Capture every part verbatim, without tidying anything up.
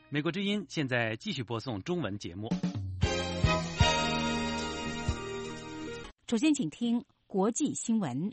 美国之音现在继续播送中文节目。 首先，请听国际新闻。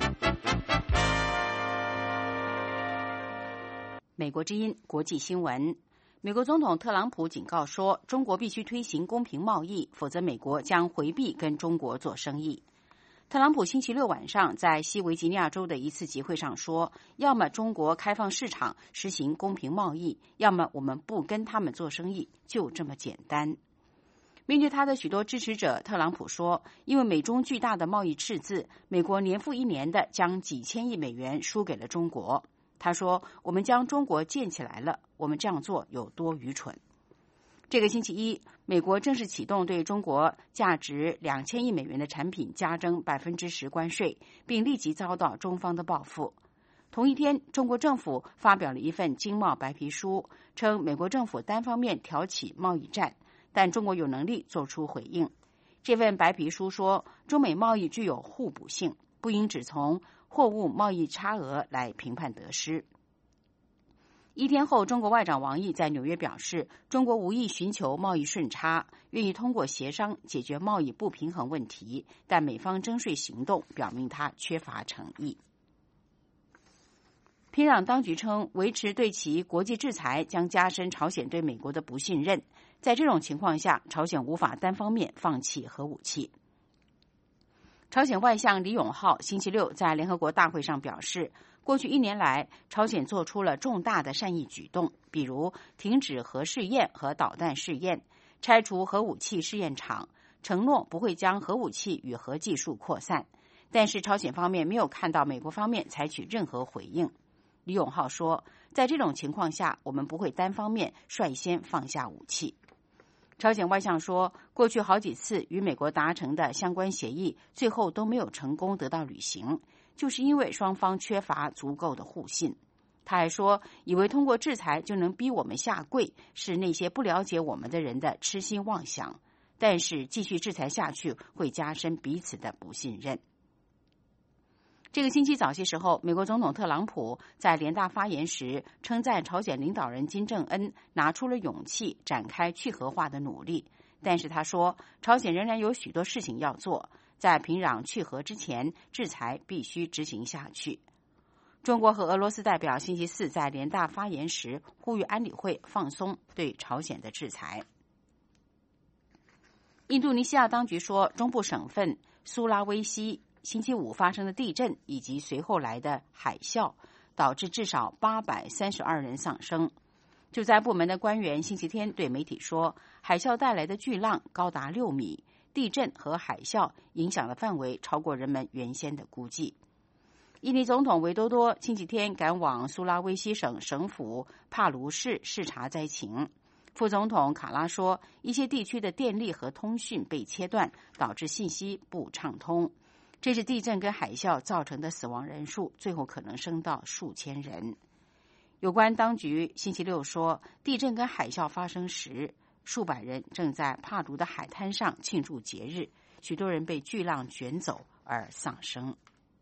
美国之音国际新闻。美国总统特朗普警告说，中国必须推行公平贸易，否则美国将回避跟中国做生意。特朗普星期六晚上在西维吉尼亚州的一次集会上说，要么中国开放市场实行公平贸易，要么我们不跟他们做生意，就这么简单。面对他的许多支持者，特朗普说，因为美中巨大的贸易赤字，美国年复一年的将几千亿美元输给了中国。他说，我们将中国建起来了，我们这样做有多愚蠢。这个星期一，美国正式启动对中国价值两千亿美元的产品加征百分之十关税，并立即遭到中方的报复。同一天，中国政府发表了一份经贸白皮书，称美国政府单方面挑起贸易战，但中国有能力做出回应。这份白皮书说，中美贸易具有互补性，不应只从货物贸易差额来评判得失。一天后，中国外长王毅在纽约表示，中国无意寻求贸易顺差，愿意通过协商解决贸易不平衡问题，但美方征税行动表明他缺乏诚意。平壤当局称，维持对其国际制裁将加深朝鲜对美国的不信任，在这种情况下，朝鲜无法单方面放弃核武器。朝鲜外相李永浩星期六在联合国大会上表示，过去一年来，朝鲜做出了重大的善意举动，比如停止核试验和导弹试验，拆除核武器试验场，承诺不会将核武器与核技术扩散。但是朝鲜方面没有看到美国方面采取任何回应。李永浩说，在这种情况下，我们不会单方面率先放下武器。朝鲜外相说，过去好几次与美国达成的相关协议，最后都没有成功得到履行，就是因为双方缺乏足够的互信。他还说，以为通过制裁就能逼我们下跪，是那些不了解我们的人的痴心妄想。但是继续制裁下去，会加深彼此的不信任。这个星期早些时候，美国总统特朗普在联大发言时称赞朝鲜领导人金正恩拿出了勇气展开去核化的努力，但是他说，朝鲜仍然有许多事情要做，在平壤去核之前，制裁必须执行下去。中国和俄罗斯代表星期四在联大发言时呼吁安理会放松对朝鲜的制裁。印度尼西亚当局说，中部省份苏拉威西星期五发生的地震以及随后来的海啸，导致至少八百三十二人丧生。救灾部门的官员星期天对媒体说，海啸带来的巨浪高达六米，地震和海啸影响的范围超过人们原先的估计。印尼总统维多多星期天赶往苏拉威西省省府帕卢市视察灾情。副总统卡拉说，一些地区的电力和通讯被切断，导致信息不畅通。这是地震跟海啸造成的死亡人数，最后可能升到数千人。有关当局星期六说，地震跟海啸发生时，数百人正在帕卢的海滩上庆祝节日，许多人被巨浪卷走而丧生。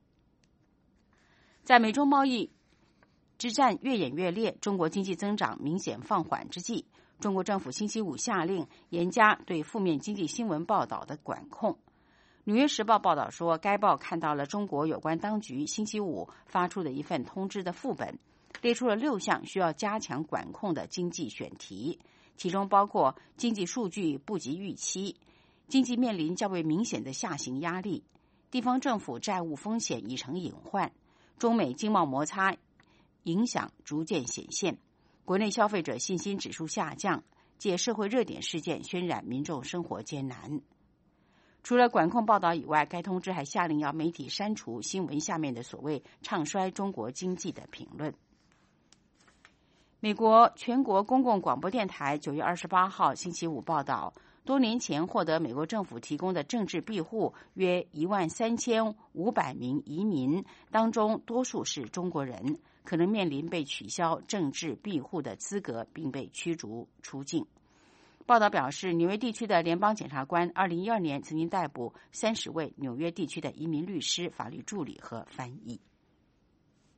在美中贸易之战越演越烈，中国经济增长明显放缓之际，中国政府星期五下令严加对负面经济新闻报道的管控。纽约时报报道说，该报看到了中国有关当局星期五发出的一份通知的副本，列出了六项需要加强管控的经济选题，其中包括经济数据不及预期，经济面临较为明显的下行压力，地方政府债务风险已成隐患，中美经贸摩擦影响逐渐显现，国内消费者信心指数下降，借社会热点事件渲染民众生活艰难。除了管控报道以外，该通知还下令要媒体删除新闻下面的所谓唱衰中国经济的评论。美国全国公共广播电台九月二十八号星期五报道，多年前获得美国政府提供的政治庇护约一万三千五百名移民当中，多数是中国人，可能面临被取消政治庇护的资格，并被驱逐出境。报道表示，纽约地区的联邦检察官二零一二年曾经逮捕三十位纽约地区的移民律师、法律助理和翻译。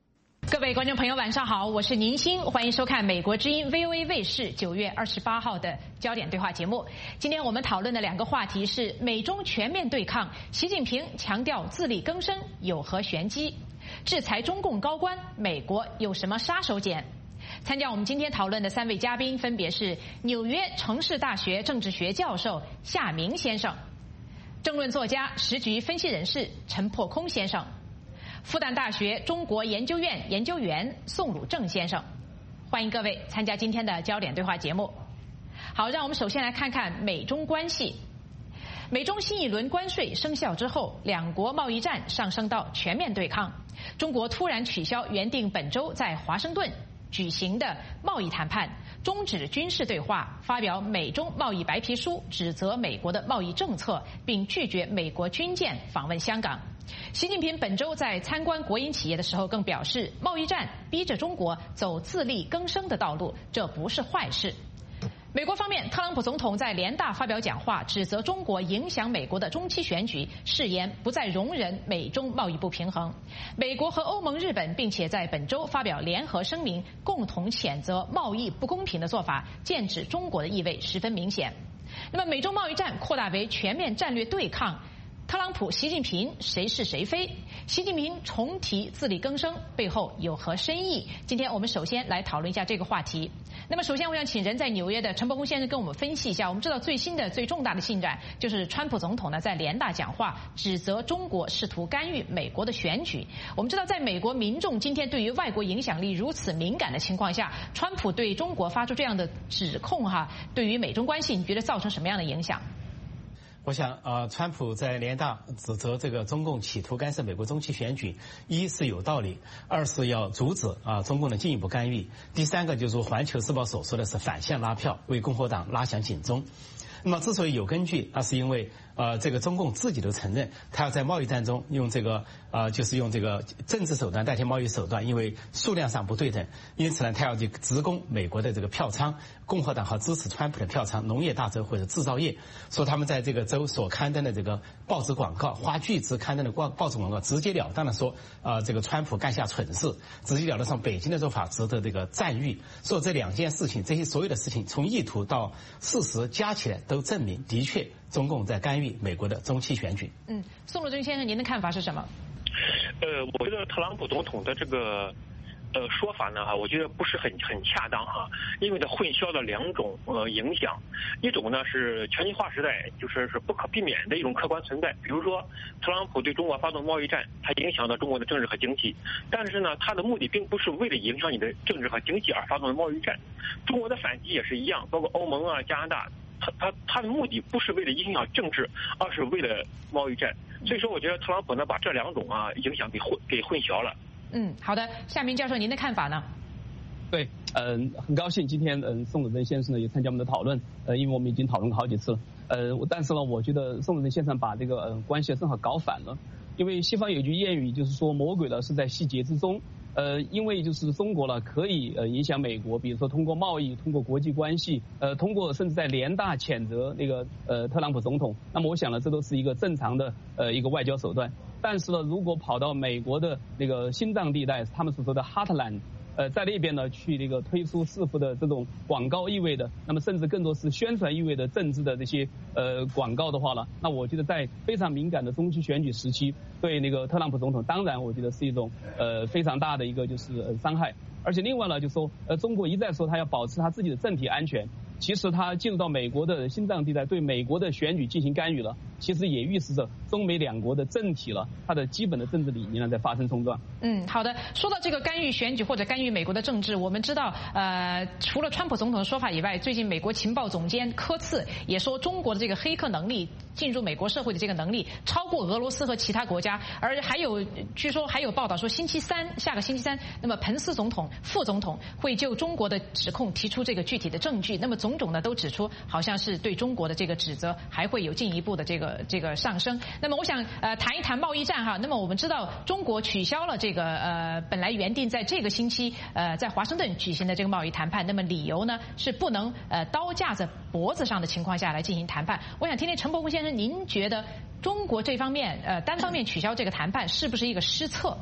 各位观众朋友，晚上好，我是宁鑫，欢迎收看美国之音 V O A 卫视九月二十八号的焦点对话节目。今天我们讨论的两个话题是美中全面对抗，习近平强调自力更生有何玄机？制裁中共高官，美国有什么杀手锏？参加我们今天讨论的三位嘉宾分别是纽约城市大学政治学教授夏明先生，政论作家、时局分析人士陈破空先生，复旦大学中国研究院研究员宋鲁正先生。欢迎各位参加今天的焦点对话节目。好，让我们首先来看看美中关系。美中新一轮关税生效之后，两国贸易战上升到全面对抗。中国突然取消原定本周在华盛顿举行的贸易谈判，终止军事对话，发表美中贸易白皮书，指责美国的贸易政策，并拒绝美国军舰访问香港。习近平本周在参观国营企业的时候更表示，贸易战逼着中国走自力更生的道路，这不是坏事。美国方面，特朗普总统在联大发表讲话，指责中国影响美国的中期选举，誓言不再容忍美中贸易不平衡。美国和欧盟、日本并且在本周发表联合声明，共同谴责贸易不公平的做法，剑指中国的意味十分明显。那么，美中贸易战扩大为全面战略对抗。特朗普、习近平谁是谁非？习近平重提自力更生背后有何深意？今天我们首先来讨论一下这个话题。那么首先我想请人在纽约的陈伯公先生跟我们分析一下。我们知道最新的最重大的进展就是川普总统呢在联大讲话，指责中国试图干预美国的选举。我们知道在美国民众今天对于外国影响力如此敏感的情况下，川普对中国发出这样的指控哈，对于美中关系你觉得造成什么样的影响？ 我想，呃，川普在联大指责这个中共企图干涉美国中期选举，一是有道理，二是要阻止啊中共的进一步干预，第三个就是《环球时报》所说的是反向拉票，为共和党拉响警钟。那么之所以有根据，那是因为呃这个中共自己都承认，他要在贸易战中用这个呃就是用这个政治手段代替贸易手段，因为数量上不对等，因此呢他要去直攻美国的这个票仓，共和党和支持川普的票仓，农业大州或者制造业，说他们在这个州所刊登的这个报纸广告，花巨资刊登的报报纸广告，直截了当的说啊、呃、这个川普干下蠢事，直截了当上北京的做法值得这个赞誉。说这两件事情，这些所有的事情从意图到事实加起来，都证明的确中共在干预美国的中期选举。 嗯，宋鲁正先生，您的看法是什么？ 呃，我觉得特朗普总统的这个呃说法呢，哈，我觉得不是很很恰当哈，因为它混淆了两种呃影响，一种呢是全球化时代就是是不可避免的一种客观存在，比如说特朗普对中国发动贸易战，它影响到中国的政治和经济，但是呢，它的目的并不是为了影响你的政治和经济而发动的贸易战，中国的反击也是一样，包括欧盟啊、加拿大。他他他的目的不是为了影响政治，而是为了贸易战。所以说，我觉得特朗普呢把这两种啊影响给混给混淆了。 嗯，好的，夏明教授，您的看法呢？ 对，嗯、呃，很高兴今天嗯、呃、宋鲁正先生呢也参加我们的讨论，呃，因为我们已经讨论过好几次了，呃，但是呢，我觉得宋鲁正先生把这个呃关系正好搞反了，因为西方有句谚语就是说魔鬼呢是在细节之中。呃，因为就是中国呢，可以呃影响美国，比如说通过贸易、通过国际关系，呃，通过甚至在联大谴责那个呃特朗普总统。那么我想呢，这都是一个正常的呃一个外交手段。但是呢，如果跑到美国的那个心脏地带，他们所说的 Heartland。呃，在那边呢，去那个推出似乎的这种广告意味的，那么甚至更多是宣传意味的政治的这些呃广告的话呢，那我觉得在非常敏感的中期选举时期，对那个特朗普总统，当然我觉得是一种呃非常大的一个就是呃伤害。而且另外呢，就说呃中国一再说他要保持他自己的政体安全，其实他进入到美国的心脏地带，对美国的选举进行干预了，其实也预示着中美两国的政体了，它的基本的政治理念呢在发生冲撞。 嗯，好的。说到这个干预选举或者干预美国的政治，我们知道，呃，除了川普总统的说法以外，最近美国情报总监科茨也说，中国的这个黑客能力进入美国社会的这个能力超过俄罗斯和其他国家，而还有据说还有报道说，星期三下个星期三，那么彭斯总统、副总统会就中国的指控提出这个具体的证据。那么种种呢都指出，好像是对中国的这个指责还会有进一步的这个这个上升。那么我想呃谈一谈贸易战哈。那么我们知道中国取消了这个呃本来原定在这个星期呃在华盛顿举行的这个贸易谈判，那么理由呢是不能呃刀架在脖子上的情况下来进行谈判。我想听听陈伯公先生，您觉得中国这方面呃单方面取消这个谈判是不是一个失策？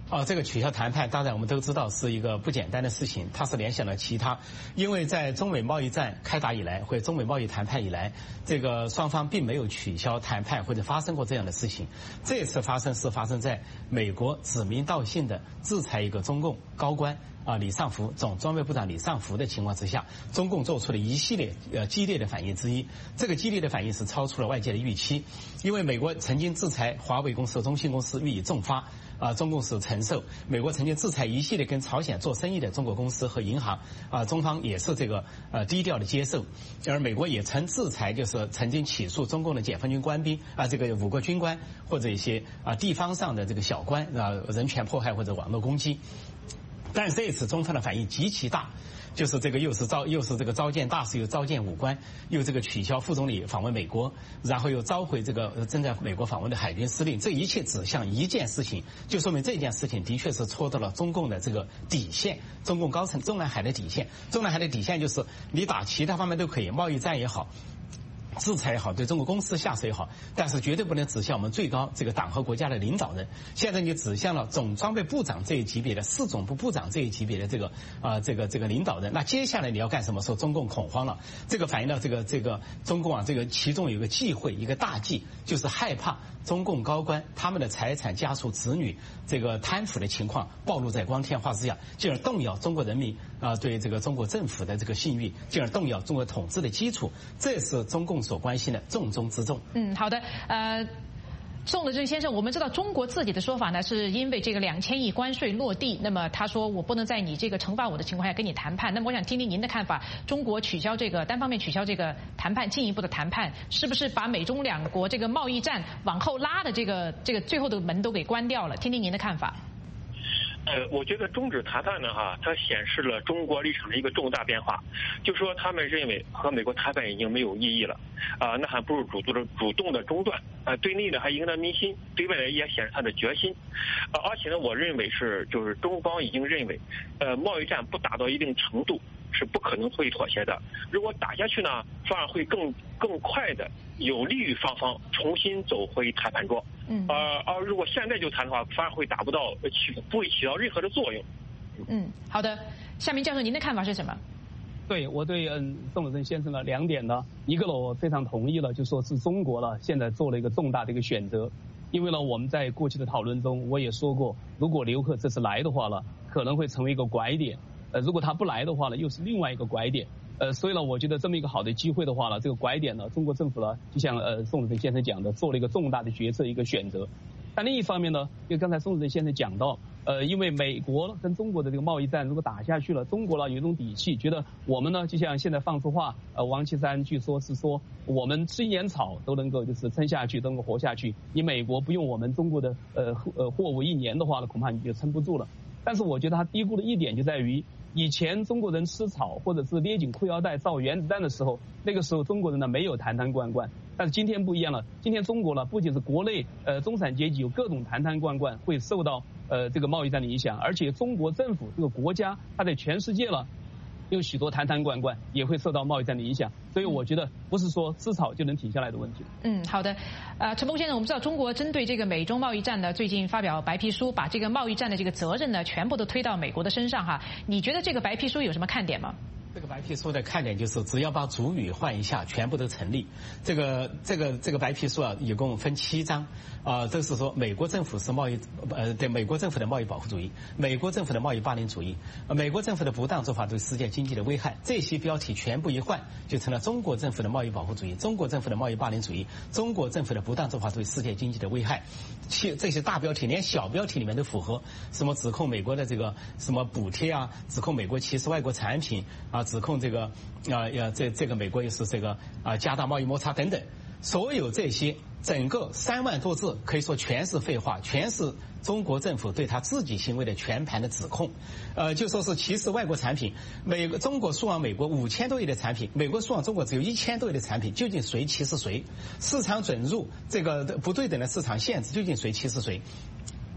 啊，这个取消谈判，当然我们都知道是一个不简单的事情，它是联想了其他，因为在中美贸易战开打以来，或者中美贸易谈判以来，这个双方并没有取消谈判或者发生过这样的事情。这次发生是发生在美国指名道姓的制裁一个中共高官啊李尚福总装备部长李尚福的情况之下，中共做出了一系列呃激烈的反应之一。这个激烈的反应是超出了外界的预期，因为美国曾经制裁华为公司、中兴公司予以重罚。啊，中共是承受。美国曾经制裁一系列跟朝鲜做生意的中国公司和银行，啊，中方也是这个呃低调的接受。而美国也曾制裁，就是曾经起诉中共的解放军官兵啊，这个五个军官或者一些啊地方上的这个小官啊，人权迫害或者网络攻击。但这一次中方的反应极其大。就是这个又是召又是这个召见大使，又召见武官，又这个取消副总理访问美国，然后又召回这个正在美国访问的海军司令，这一切指向一件事情，就说明这件事情的确是戳到了中共的这个底线，中共高层中南海的底线。中南海的底线就是你打其他方面都可以，贸易战也好，制裁也好，对中国公司下手也好，但是绝对不能指向我们最高这个党和国家的领导人。现在你指向了总装备部长这一级别的、市总部部长这一级别的这个啊、呃、这个这个领导人，那接下来你要干什么？说中共恐慌了，这个反映到这个这个中共啊，这个其中有一个忌讳，一个大忌，就是害怕中共高官他们的财产、家属、子女这个贪腐的情况暴露在光天化日之下，进而动摇中国人民啊、呃、对这个中国政府的这个信誉，进而动摇中国统治的基础，这是中共所关心的重中之重。 嗯，好的，呃。宋德正先生，我们知道中国自己的说法呢，是因为这个两千亿关税落地，那么他说我不能在你这个惩罚我的情况下跟你谈判。那么我想听听您的看法，中国取消这个单方面取消这个谈判，进一步的谈判，是不是把美中两国这个贸易战往后拉的这个这个最后的门都给关掉了？听听您的看法。 呃，我觉得终止谈判呢，哈，它显示了中国立场的一个重大变化，就说他们认为和美国谈判已经没有意义了，啊、呃，那还不如主动的主动的中断，啊、呃，对内呢还赢得民心，对外也显示他的决心，呃，而且呢，我认为是就是中方已经认为，呃，贸易战不达到一定程度是不可能会妥协的，如果打下去呢，反而会更更快的有利于双方重新走回谈判桌。嗯，呃，而如果现在就谈的话，反而会达不到起不会起到任何的作用。 嗯，好的，夏明教授，您的看法是什么？ 对，我对嗯宋德正先生的两点呢，一个呢我非常同意了，就说是中国呢现在做了一个重大的一个选择，因为呢我们在过去的讨论中我也说过，如果刘鹤这次来的话呢，可能会成为一个拐点，呃，如果他不来的话呢，又是另外一个拐点。呃，所以呢，我觉得这么一个好的机会的话呢，这个拐点呢，中国政府呢，就像呃宋德正先生讲的，做了一个重大的决策，一个选择。但另一方面呢，就刚才宋德正先生讲到，呃，因为美国跟中国的这个贸易战如果打下去了，中国呢有一种底气，觉得我们呢就像现在放出话，呃，王岐山据说是说我们吃一年草都能够就是撑下去，都能够活下去。你美国不用我们中国的呃呃货物一年的话呢，恐怕你就撑不住了。但是我觉得他低估的一点就在于，以前中国人吃草或者是捏紧裤腰带造原子弹的时候，那个时候中国人呢没有谈谈罐罐，但是今天不一样了，今天中国呢不仅是国内呃中产阶级有各种谈谈罐罐会受到呃这个贸易战的影响，而且中国政府这个国家它在全世界了有许多谈谈罐罐也会受到贸易战的影响，所以我觉得不是说吃草就能停下来的问题。 嗯，好的，呃，陈峰先生，我们知道中国针对这个美中贸易战呢，最近发表白皮书，把这个贸易战的这个责任呢，全部都推到美国的身上哈。你觉得这个白皮书有什么看点吗？ 这个白皮书的看点就是，只要把主语换一下，全部都成立。这个这个这个白皮书啊，一共分七章，啊、呃，都是说美国政府是贸易呃对美国政府的贸易保护主义，美国政府的贸易霸凌主义，呃、美国政府的不当做法对世界经济的危害。这些标题全部一换，就成了中国政府的贸易保护主义，中国政府的贸易霸凌主义，中国政府的不当做法对世界经济的危害。其这些大标题连小标题里面都符合，什么指控美国的这个什么补贴啊，指控美国歧视外国产品啊。指控这个啊呀，这这个美国也是这个啊加大贸易摩擦等等，所有这些整个三万多字可以说全是废话，全是中国政府对他自己行为的全盘的指控，呃，就说是歧视外国产品，美国中国输往美国五千多亿的产品，美国输往中国只有一千多亿的产品，究竟谁歧视谁？市场准入这个不对等的市场限制，究竟谁歧视谁？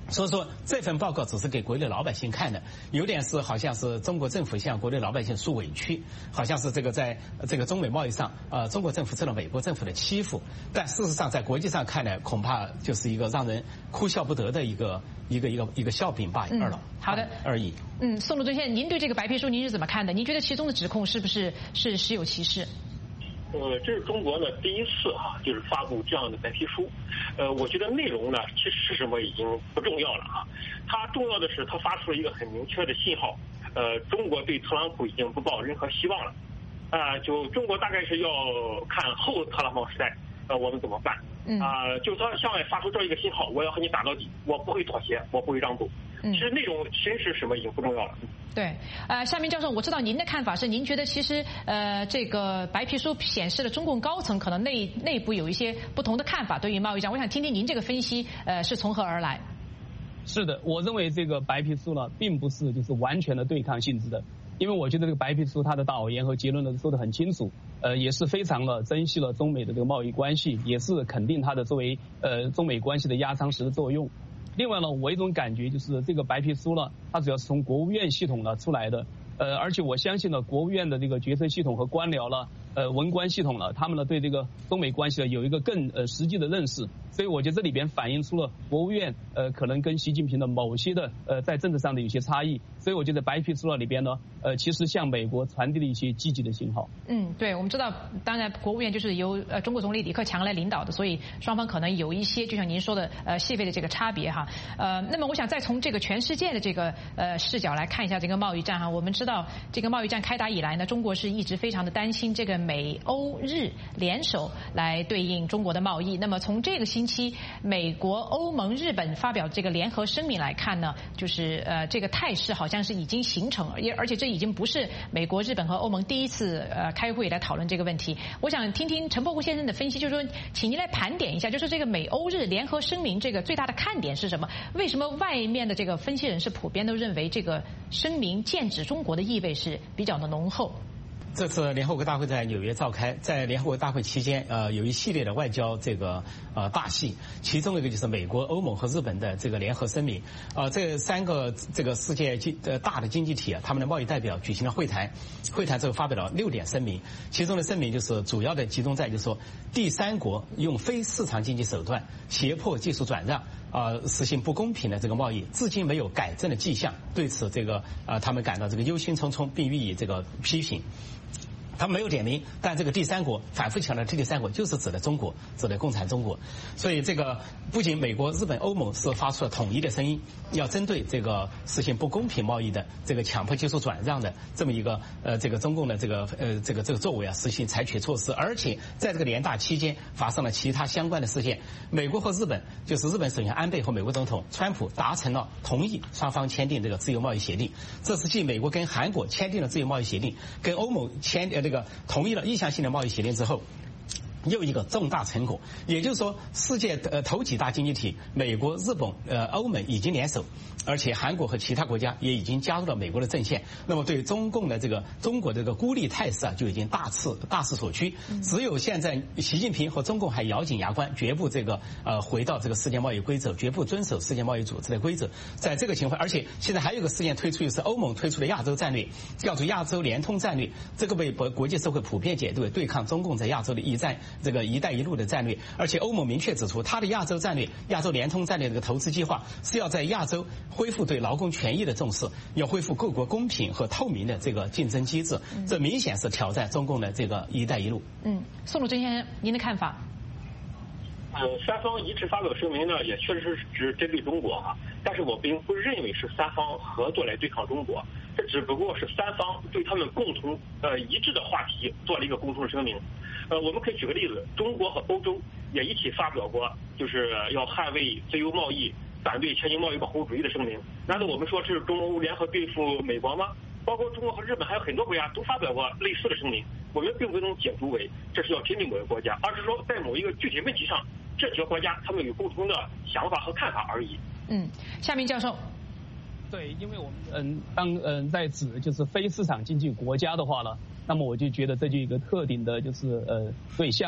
所以说这份报告只是给国内老百姓看的，有点是好像是中国政府向国内老百姓诉委屈，好像是这个在这个中美贸易上，呃，中国政府受了美国政府的欺负，但事实上在国际上看来，恐怕就是一个让人哭笑不得的一个一个一个一个笑柄罢了。 好的， 而已。 嗯，宋鲁尊先生，您对这个白皮书您是怎么看的？您觉得其中的指控是不是是实有其事？ 呃，这是中国呢第一次哈、啊，就是发布这样的白皮书。呃，我觉得内容呢其实是什么已经不重要了啊，它重要的是它发出了一个很明确的信号，呃，中国对特朗普已经不抱任何希望了，啊、呃，就中国大概是要看后特朗普时代，呃，我们怎么办？啊、呃，就他向外发出这一个信号，我要和你打到底，我不会妥协，我不会让步。其实内容其实是什么已经不重要了。 对，呃，夏明教授，我知道您的看法是，您觉得其实呃，这个白皮书显示了中共高层可能内内部有一些不同的看法对于贸易战，我想听听您这个分析，呃，是从何而来？ 是的，我认为这个白皮书呢，并不是就是完全的对抗性质的，因为我觉得这个白皮书它的导言和结论呢说得很清楚，呃，也是非常的珍惜了中美的这个贸易关系，也是肯定它的作为呃中美关系的压舱石的作用。另外呢，我一种感觉就是这个白皮书呢，它主要是从国务院系统呢出来的，呃，而且我相信呢，国务院的这个决策系统和官僚呢，呃，文官系统呢，他们呢对这个中美关系呢有一个更呃实际的认识，所以我觉得这里边反映出了国务院呃可能跟习近平的某些的呃在政治上的有些差异，所以我觉得白皮书里边呢，呃，其实向美国传递了一些积极的信号。 嗯，对，我们知道，当然国务院就是由呃中国总理李克强来领导的，所以双方可能有一些就像您说的呃细微的这个差别哈。呃，那么我想再从这个全世界的这个呃视角来看一下这个贸易战哈。我们知道这个贸易战开打以来呢，中国是一直非常的担心这个美欧日联手来对应中国的贸易。那么从这个星期美国、欧盟、日本发表这个联合声明来看呢，就是呃这个态势好像是已经形成，而而且这已经不是美国、日本和欧盟第一次呃开会来讨论这个问题。我想听听陈伯虎先生的分析，就是说，请您来盘点一下，就是这个美欧日联合声明这个最大的看点是什么？为什么外面的这个分析人士普遍都认为这个声明剑指中国的意味是比较的浓厚？ 这次联合国大会在纽约召开，在联合国大会期间，呃，有一系列的外交这个呃大戏，其中一个就是美国、欧盟和日本的这个联合声明，呃，这三个这个世界经呃大的经济体啊，他们的贸易代表举行了会谈，会谈之后发表了六点声明，其中的声明就是主要的集中在就是说，第三国用非市场经济手段胁迫技术转让。呃，实行不公平的这个贸易，至今没有改正的迹象。对此，这个呃，他们感到这个忧心忡忡，并予以这个批评。他没有点名，但这个第三国反复强调，这第三国就是指的中国，指的共产中国。所以这个不仅美国、日本、欧盟是发出了统一的声音，要针对这个实行不公平贸易的这个强迫技术转让的这么一个呃这个中共的这个呃这个这个作为啊，实行采取措施。而且在这个联大期间发生了其他相关的事件，美国和日本就是日本首相安倍和美国总统川普达成了同意，双方签订这个自由贸易协定。这是继美国跟韩国签订了自由贸易协定，跟欧盟签呃。这个同意了意向性的贸易协定之后，又一个重大成果，也就是说，世界呃头几大经济体美国、日本、呃欧盟已经联手，而且韩国和其他国家也已经加入了美国的阵线。那么对中共的这个中国的这个孤立态势啊，就已经大势大势所趋。只有现在习近平和中共还咬紧牙关，绝不这个呃回到这个世界贸易规则，绝不遵守世界贸易组织的规则。在这个情况，而且现在还有一个事件推出，就是欧盟推出的亚洲战略，叫做亚洲联通战略，这个被国国际社会普遍解读为对抗中共在亚洲的一战。这个“一带一路”的战略，而且欧盟明确指出，它的亚洲战略、亚洲联通战略这个投资计划是要在亚洲恢复对劳工权益的重视，要恢复各国公平和透明的这个竞争机制。这明显是挑战中共的这个“一带一路”。 嗯，宋鲁珍先生，您的看法？ 呃，三方一致发表声明呢，也确实是只针对中国哈，但是我并不认为是三方合作来对抗中国，这只不过是三方对他们共同呃一致的话题做了一个共同的声明。呃，我们可以举个例子，中国和欧洲也一起发表过，就是要捍卫自由贸易、反对全球贸易保护主义的声明。难道我们说是中欧联合对付美国吗？包括中国和日本还有很多国家都发表过类似的声明。我们并不能解读为这是要针对某个国家，而是说在某一个具体问题上，这几个国家他们有共同的想法和看法而已。 嗯，夏明教授。 对，因为我们嗯，当嗯在指就是非市场经济国家的话呢，那么我就觉得这就有一个特定的就是呃对象了。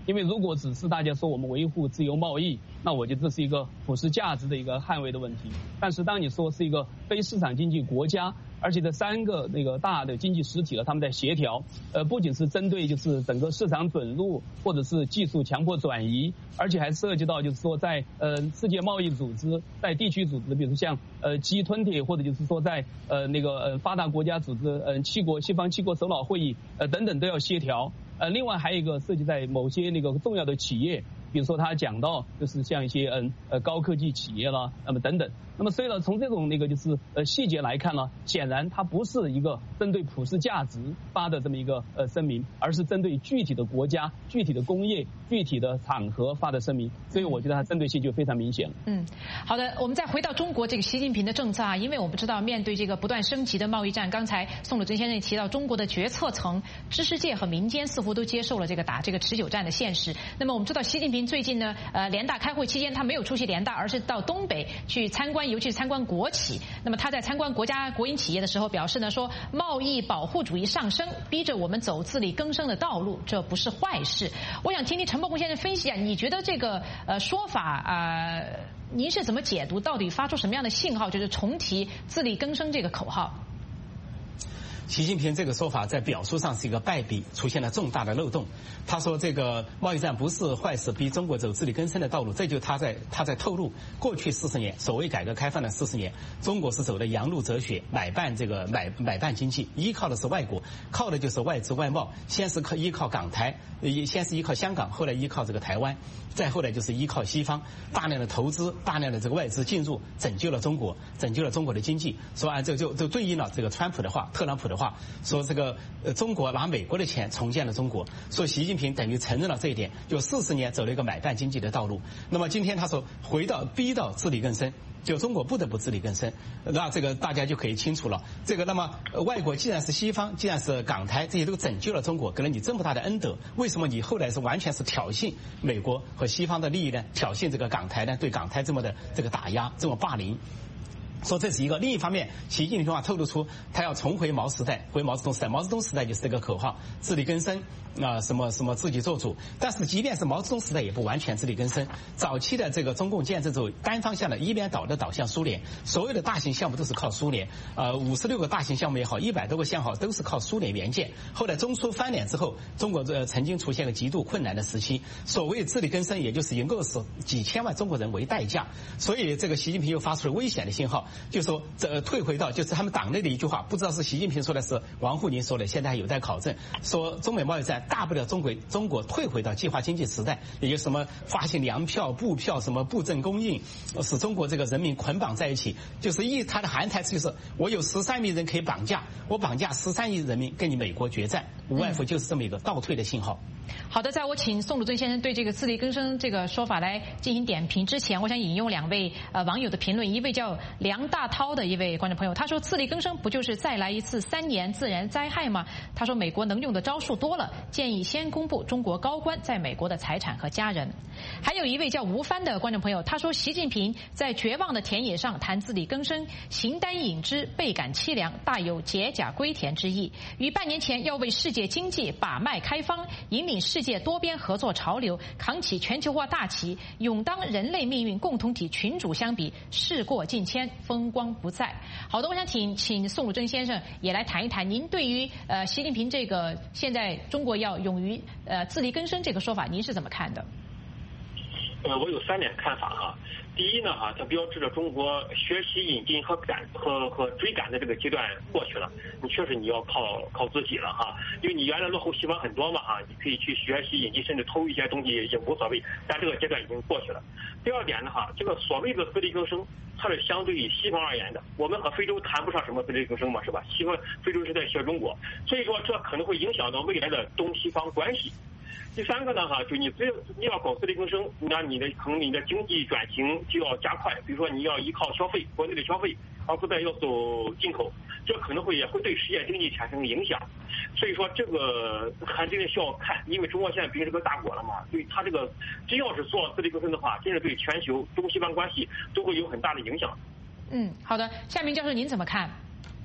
因为如果只是大家说我们维护自由贸易，那我觉得这是一个普世价值的一个捍卫的问题。但是当你说是一个非市场经济国家，而且这三个那个大的经济实体了，他们在协调，呃，不仅是针对就是整个市场准入或者是技术强迫转移，而且还涉及到就是说在呃世界贸易组织、在地区组织，比如像呃 G 二十 或者就是说在呃那个呃发达国家组织、呃七国西方七国首脑会议呃等等都要协调。呃，另外还有一个涉及在某些那个重要的企业，比如说他讲到就是像一些嗯呃高科技企业啦，那么等等。那么所以呢，从这种那个就是呃细节来看呢，显然它不是一个针对普世价值发的这么一个呃声明，而是针对具体的国家、具体的工业、具体的场合发的声明。所以我觉得它针对性就非常明显了。 嗯，好的，我们再回到中国这个习近平的政策啊，因为我们知道面对这个不断升级的贸易战，刚才宋鲁珍先生也提到，中国的决策层、知识界和民间似乎都接受了这个打这个持久战的现实。那么我们知道，习近平最近呢，呃，联大开会期间他没有出席联大，而是到东北去参观，尤其是参观国企。那么他在参观国家国营企业的时候表示呢，说贸易保护主义上升，逼着我们走自力更生的道路，这不是坏事。我想听听陈伯宏先生分析啊，你觉得这个呃说法啊、呃，您是怎么解读？到底发出什么样的信号？就是重提自力更生这个口号？ 习近平这个说法在表述上是一个败笔，出现了重大的漏洞。他说这个贸易战不是坏事，逼中国走自力更生的道路，这就他在他在透露过去四十年所谓改革开放的四十年，中国是走的洋路哲学，买办这个买买办经济，依靠的是外国，靠的就是外资外贸，先是靠依靠港台，先是依靠香港，后来依靠这个台湾，再后来就是依靠西方大量的投资，大量的这个外资进入，拯救了中国，拯救了中国的经济。说按这就就对应了这个川普的话，特朗普的话。话说这个呃中国拿美国的钱重建了中国，说习近平等于承认了这一点，就四十年走了一个买办经济的道路。那么今天他说回到逼到自力更生，就中国不得不自力更生，那这个大家就可以清楚了。这个那么外国既然是西方，既然是港台，这些都拯救了中国，给了你这么大的恩德，为什么你后来是完全是挑衅美国和西方的利益呢？挑衅这个港台呢？对港台这么的这个打压，这么霸凌。说这是一个，另一方面，习近平话透露出他要重回毛时代，回毛泽东时代。毛泽东时代就是这个口号，自力更生啊、呃，什么什么自己做主。但是即便是毛泽东时代，也不完全自力更生。早期的这个中共建政之后，单方向的一边倒的倒向苏联，所有的大型项目都是靠苏联。呃，五十六个大型项目也好，一百多个项目都是靠苏联援建。后来中苏翻脸之后，中国呃曾经出现了极度困难的时期。所谓自力更生，也就是以饿死几千万中国人为代价。所以这个习近平又发出了危险的信号。就说这退回到就是他们党内的一句话，不知道是习近平说的，是王沪宁说的，现在还有待考证。说中美贸易战大不了中国中国退回到计划经济时代，也就什么发行粮票、布票，什么布政供应，使中国这个人民捆绑在一起。就是一他的含台词就是我有十三亿人可以绑架，我绑架十三亿人民跟你美国决战，无外乎就是这么一个倒退的信号。 好的，在我请宋鲁尊先生对这个自力更生这个说法来进行点评之前，我想引用两位呃网友的评论。一位叫梁大涛的一位观众朋友，他说自力更生不就是再来一次三年自然灾害吗？他说美国能用的招数多了，建议先公布中国高官在美国的财产和家人。还有一位叫吴帆的观众朋友，他说习近平在绝望的田野上谈自力更生，形单影只，倍感凄凉，大有解甲归田之意。与半年前要为世界经济把脉开方，引领世界多边合作潮流，扛起全球化大旗，勇当人类命运共同体群主相比，事过境迁，风光不再。好的，我想请请宋鲁珍先生也来谈一谈，您对于呃习近平这个现在中国要勇于呃自力更生这个说法，您是怎么看的？ 呃，我有三点看法哈。第一呢，哈，它标志着中国学习引进和赶和和追赶的这个阶段过去了。你确实你要靠靠自己了哈，因为你原来落后西方很多嘛哈，你可以去学习引进，甚至偷一些东西也无所谓。但这个阶段已经过去了。第二点呢，哈，这个所谓的自力更生，它是相对于西方而言的。我们和非洲谈不上什么自力更生嘛，是吧？西方非洲是在学中国，所以说这可能会影响到未来的东西方关系。第三个呢，哈，就你只有你要搞自力更生，那你的可能你的经济转型就要加快，比如说你要依靠消费，国内的消费，而不再要走进口，这可能会也会对世界经济产生影响。所以说这个还真的需要看，因为中国现在毕竟是个大国了嘛，对它这个真要是做自力更生的话，真是对全球中西方关系都会有很大的影响。 嗯，好的，夏明教授您怎么看？ 我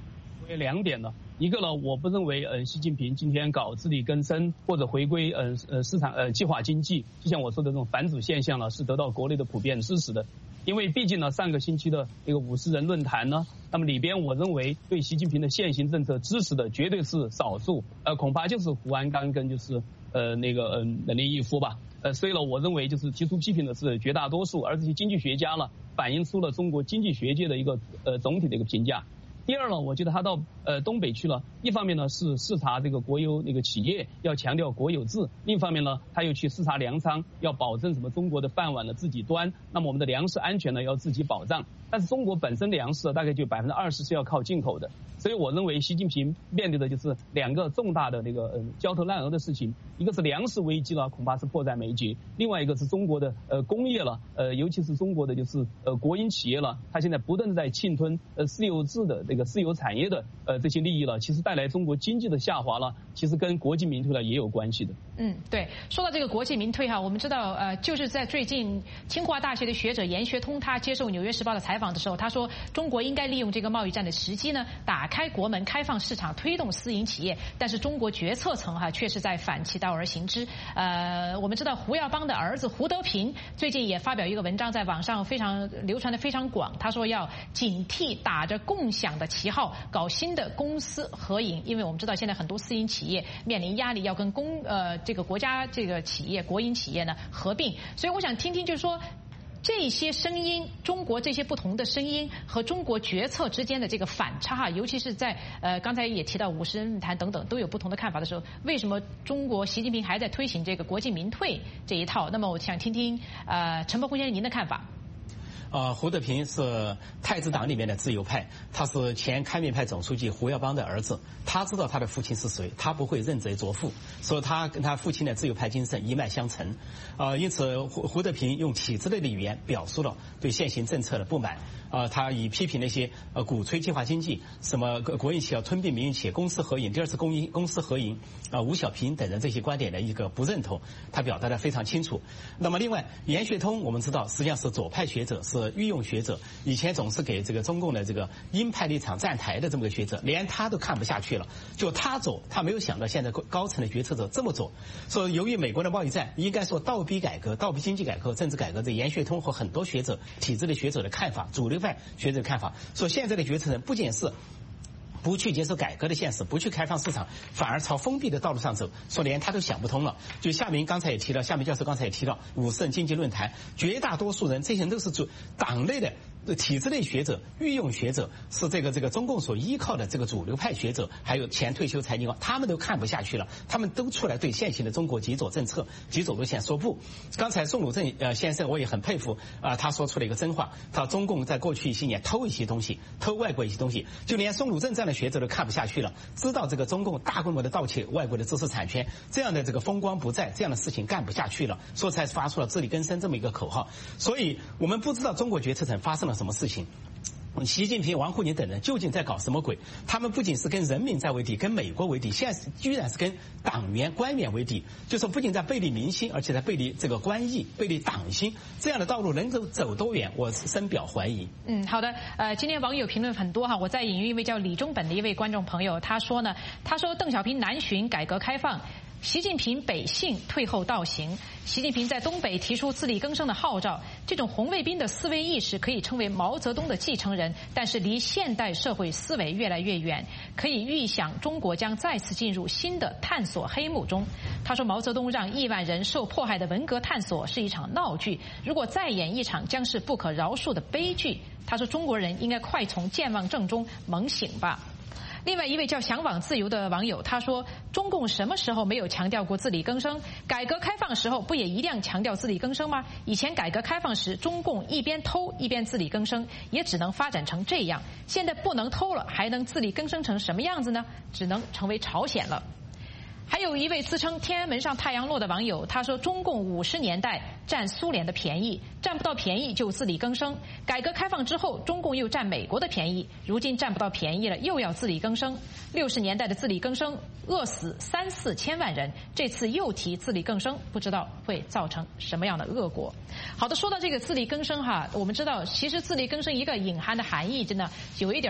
两点呢，一个呢，我不认为呃习近平今天搞自力更生或者回归呃呃市场呃计划经济，就像我说的这种反祖现象呢，是得到国内的普遍支持的。因为毕竟呢，上个星期的这个五十人论坛呢，那么里边我认为对习近平的现行政策支持的绝对是少数，呃，恐怕就是胡鞍钢跟就是呃那个呃任立一夫吧，呃，所以呢，我认为就是提出批评的是绝大多数，而这些经济学家呢，反映出了中国经济学界的一个呃总体的一个评价。第二呢，我觉得他到呃东北去了，一方面呢是视察这个国有那个企业，要强调国有制；另一方面呢，他又去视察粮仓，要保证什么中国的饭碗呢自己端，那么我们的粮食安全呢要自己保障。但是中国本身粮食大概就百分之二十是要靠进口的，所以我认为习近平面对的就是两个重大的那个呃焦头烂额的事情，一个是粮食危机了，恐怕是迫在眉睫；另外一个是中国的呃工业了，呃尤其是中国的就是呃国营企业了，它现在不断的在侵吞呃私有制的这个私有产业的呃这些利益了，其实带来中国经济的下滑了，其实跟国进民退了也有关系的。 嗯，对，说到这个国进民退哈，我们知道呃就是在最近清华大学的学者严学通他接受《纽约时报》的采访的时候，他说中国应该利用这个贸易战的时机呢，打开国门，开放市场，推动私营企业。但是中国决策层哈却是在反其道而行之。呃，我们知道胡耀邦的儿子胡德平最近也发表一个文章，在网上非常流传的非常广。他说要警惕打着共享的旗号搞新的公私合营，因为我们知道现在很多私营企业面临压力，要跟公呃这个国家这个企业国营企业呢合并。所以我想听听，就是说，这些声音，中国这些不同的声音和中国决策之间的这个反差，尤其是在呃刚才也提到五十人论坛等等都有不同的看法的时候，为什么中国习近平还在推行这个国进民退这一套？那么我想听听呃陈伯鸿先生您的看法。 呃，胡德平是太子党里面的自由派，他是前开明派总书记胡耀邦的儿子，他知道他的父亲是谁，他不会认贼作父，所以他跟他父亲的自由派精神一脉相承。呃，因此胡胡德平用体制内的语言表述了对现行政策的不满。呃，他以批评那些呃鼓吹计划经济，什么国营企业要吞并民营企业，公私合营，第二次公营公私合营，啊、呃，吴小平等人这些观点的一个不认同，他表达得非常清楚。那么另外，严学通我们知道实际上是左派学者，是御用学者，以前总是给这个中共的这个鹰派立场站台的这么个学者，连他都看不下去了，就他走，他没有想到现在高层的决策者这么走。说由于美国的贸易战，应该说倒逼改革、倒逼经济改革、政治改革，这严学通和很多学者、体制的学者的看法，主流派学者的看法，说现在的决策人不仅是不去接受改革的现实，不去开放市场，反而朝封闭的道路上走，说连他都想不通了。就夏明刚才也提到，夏明教授刚才也提到五十人经济论坛，绝大多数人这些人都是主党内的体制内学者、御用学者，是这个这个中共所依靠的这个主流派学者，还有前退休财经官，他们都看不下去了，他们都出来对现行的中国极左政策、极左路线说不。刚才宋鲁正呃先生我也很佩服啊、呃，他说出了一个真话，他说中共在过去一些年偷一些东西，偷外国一些东西，就连宋鲁正这样的学者都看不下去了，知道这个中共大规模的盗窃外国的知识产权，这样的这个风光不再，这样的事情干不下去了，所以才发出了自力更生这么一个口号。所以我们不知道中国决策层发生了什么事情。习近平、王沪宁等人究竟在搞什么鬼？他们不仅是跟人民在为敌，跟美国为敌，现在居然是跟党员、官员为敌，就是不仅在背离民心，而且在背离这个官意、背离党心。这样的道路能走走多远？我深表怀疑。 嗯，好的。呃，今天网友评论很多哈，我再引用一位叫李中本的一位观众朋友，他说呢，他说邓小平南巡改革开放。习近平北信退后倒行，习近平在东北提出自力更生的号召，这种红卫兵的思维意识可以称为毛泽东的继承人，但是离现代社会思维越来越远，可以预想中国将再次进入新的探索黑幕中。他说毛泽东让亿万人受迫害的文革探索是一场闹剧，如果再演一场将是不可饶恕的悲剧。他说中国人应该快从健忘症中猛醒吧。另外一位叫向往自由的网友，他说中共什么时候没有强调过自力更生？改革开放时候不也一定要强调自力更生吗？以前改革开放时中共一边偷一边自力更生，也只能发展成这样，现在不能偷了，还能自力更生成什么样子呢？只能成为朝鲜了。还有一位自称天安门上太阳落的网友，他说中共五十年代占苏联的便宜，占不到便宜就自力更生，改革开放之后中共又占美国的便宜，如今占不到便宜了又要自力更生。六十年代的自力更生饿死三四千万人，这次又提自力更生，不知道会造成什么样的恶果。好的，说到这个自力更生哈，我们知道其实自力更生一个隐含的含义真的有一点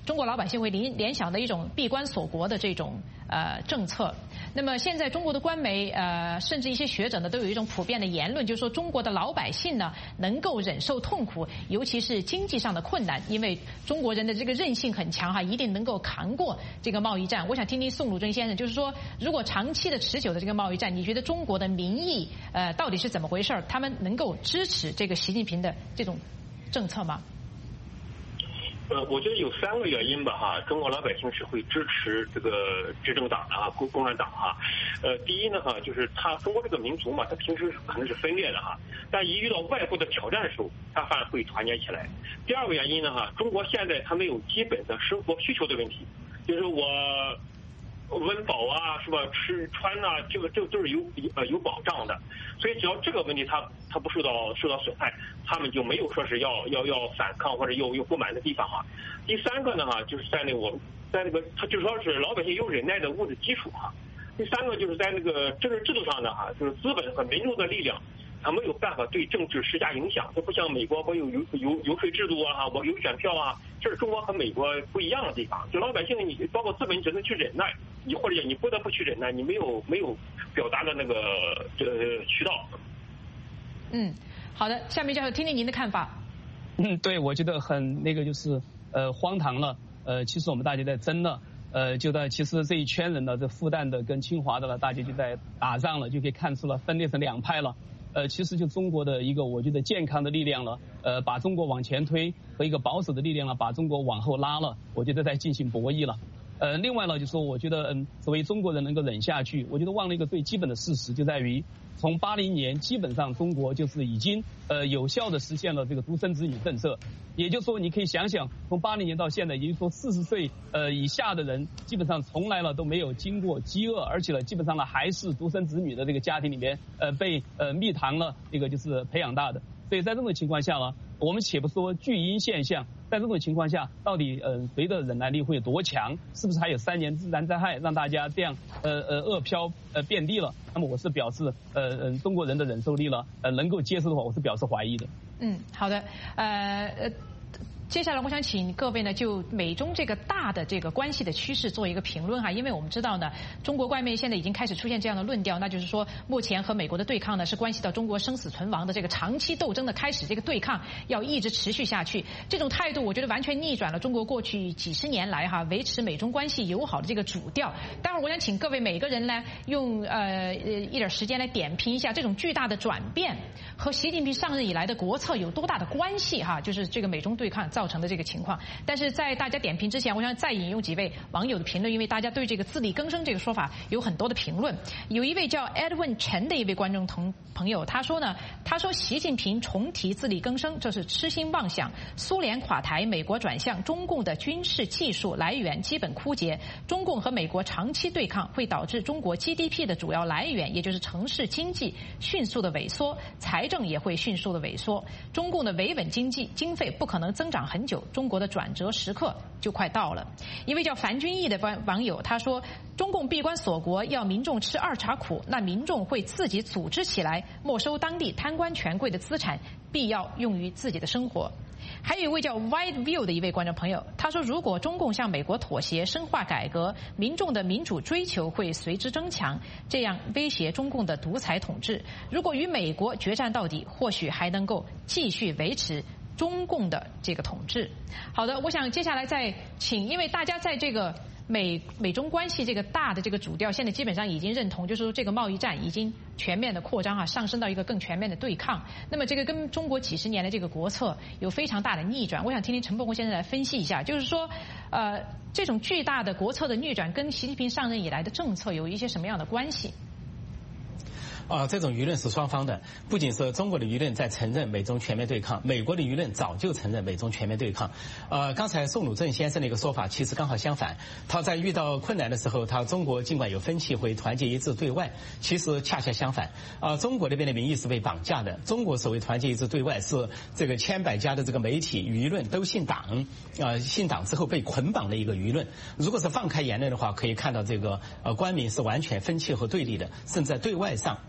中国老百姓会联联想的一种闭关锁国的这种呃政策。那么现在中国的官媒呃，甚至一些学者呢，都有一种普遍的言论，就是说中国的老百姓呢能够忍受痛苦，尤其是经济上的困难，因为中国人的这个韧性很强哈，一定能够扛过这个贸易战。我想听听宋鲁珍先生，就是说如果长期的持久的这个贸易战，你觉得中国的民意呃到底是怎么回事？他们能够支持这个习近平的这种政策吗？ 呃，我觉得有三个原因吧哈，中国老百姓是会支持这个执政党的哈，共共产党哈。呃，第一呢哈，就是他中国这个民族嘛，他平时可能是分裂的哈，但一遇到外部的挑战的时候，他反而会团结起来。第二个原因呢哈，中国现在他没有基本的生活需求的问题，就是我温饱啊，是吧？吃穿啊，这个这个都是有呃有保障的，所以只要这个问题他他不受到受到损害，他们就没有说是要要要反抗或者有有不满的地方哈。第三个呢哈，就是在那个我在那个他就说是老百姓有忍耐的物质基础哈。第三个就是在那个政治制度上呢哈，就是资本和民众的力量，他没有办法对政治施加影响，它不像美国我有游游游说制度啊，我有选票啊，这是中国和美国不一样的地方。就老百姓你包括资本，你只能去忍耐，你或者你不得不去忍耐，你没有没有表达的那个这个渠道。 嗯，好的，下面教授听听您的看法。 嗯，对，我觉得很那个就是呃荒唐了，呃，其实我们大家在争了。呃，就在其实这一圈人呢，这复旦的跟清华的了，大家就在打仗了，就可以看出了分裂成两派了。呃，其实就中国的一个我觉得健康的力量了，呃，把中国往前推，和一个保守的力量呢，把中国往后拉了，我觉得在进行博弈了。呃，另外呢，就说我觉得，嗯，作为中国人能够忍下去，我觉得忘了一个最基本的事实，就在于从八零年基本上中国就是已经呃有效的实现了这个独生子女政策，也就是说你可以想想，从八零年到现在，也就是说四十岁呃以下的人基本上从来了都没有经过饥饿，而且呢基本上呢还是独生子女的这个家庭里面呃被呃蜜糖了这个就是培养大的，所以在这种情况下呢，我们且不说巨婴现象，在这种情况下，到底呃谁的忍耐力会有多强？是不是还有三年自然灾害让大家这样呃呃饿殍呃遍地了？那么我是表示呃呃中国人的忍受力了呃能够接受的话，我是表示怀疑的。 嗯，好的，呃呃。接下来我想请各位呢就美中这个大的这个关系的趋势做一个评论哈，因为我们知道呢，中国官媒现在已经开始出现这样的论调，那就是说目前和美国的对抗呢是关系到中国生死存亡的这个长期斗争的开始，这个对抗要一直持续下去。这种态度我觉得完全逆转了中国过去几十年来哈维持美中关系友好的这个主调。待会儿我想请各位每个人呢用呃一点时间来点评一下这种巨大的转变和习近平上任以来的国策有多大的关系哈，就是这个美中对抗造成的这个情况。但是在大家点评之前，我想再引用几位网友的评论，因为大家对这个自力更生这个说法有很多的评论。有一位叫 Edwin 陈的一位观众同朋友，他说呢，他说习近平重提自力更生，这是痴心妄想。苏联垮台，美国转向，中共的军事技术来源基本枯竭，中共和美国长期对抗会导致中国 G D P 的主要来源，也就是城市经济迅速的萎缩，财政也会迅速的萎缩。中共的维稳经济经费不可能增长很久，中国的转折时刻就快到了。一位叫樊君毅的网友他说，中共闭关锁国要民众吃二茬苦，那民众会自己组织起来没收当地贪官权贵的资产，必要用于自己的生活。还有一位叫 Wide View 的一位观众朋友，他说，如果中共向美国妥协，深化改革，民众的民主追求会随之增强，这样威胁中共的独裁统治。如果与美国决战到底，或许还能够继续维持中共的这个统治。好的，我想接下来再请，因为大家在这个美美中关系这个大的这个主调，现在基本上已经认同，就是说这个贸易战已经全面的扩张啊，上升到一个更全面的对抗。那么这个跟中国几十年的这个国策有非常大的逆转。我想听听陈伯宏先生来分析一下，就是说，呃，这种巨大的国策的逆转跟习近平上任以来的政策有一些什么样的关系？ 啊，这种舆论是双方的，不仅是中国的舆论在承认美中全面对抗，美国的舆论早就承认美中全面对抗。呃，刚才宋鲁正先生的一个说法其实刚好相反，他在遇到困难的时候，他中国尽管有分歧会团结一致对外，其实恰恰相反。啊、呃，中国那边的民意是被绑架的，中国所谓团结一致对外是这个千百家的这个媒体舆论都信党，啊、呃，信党之后被捆绑的一个舆论。如果是放开言论的话，可以看到这个呃官民是完全分歧和对立的，甚至在对外上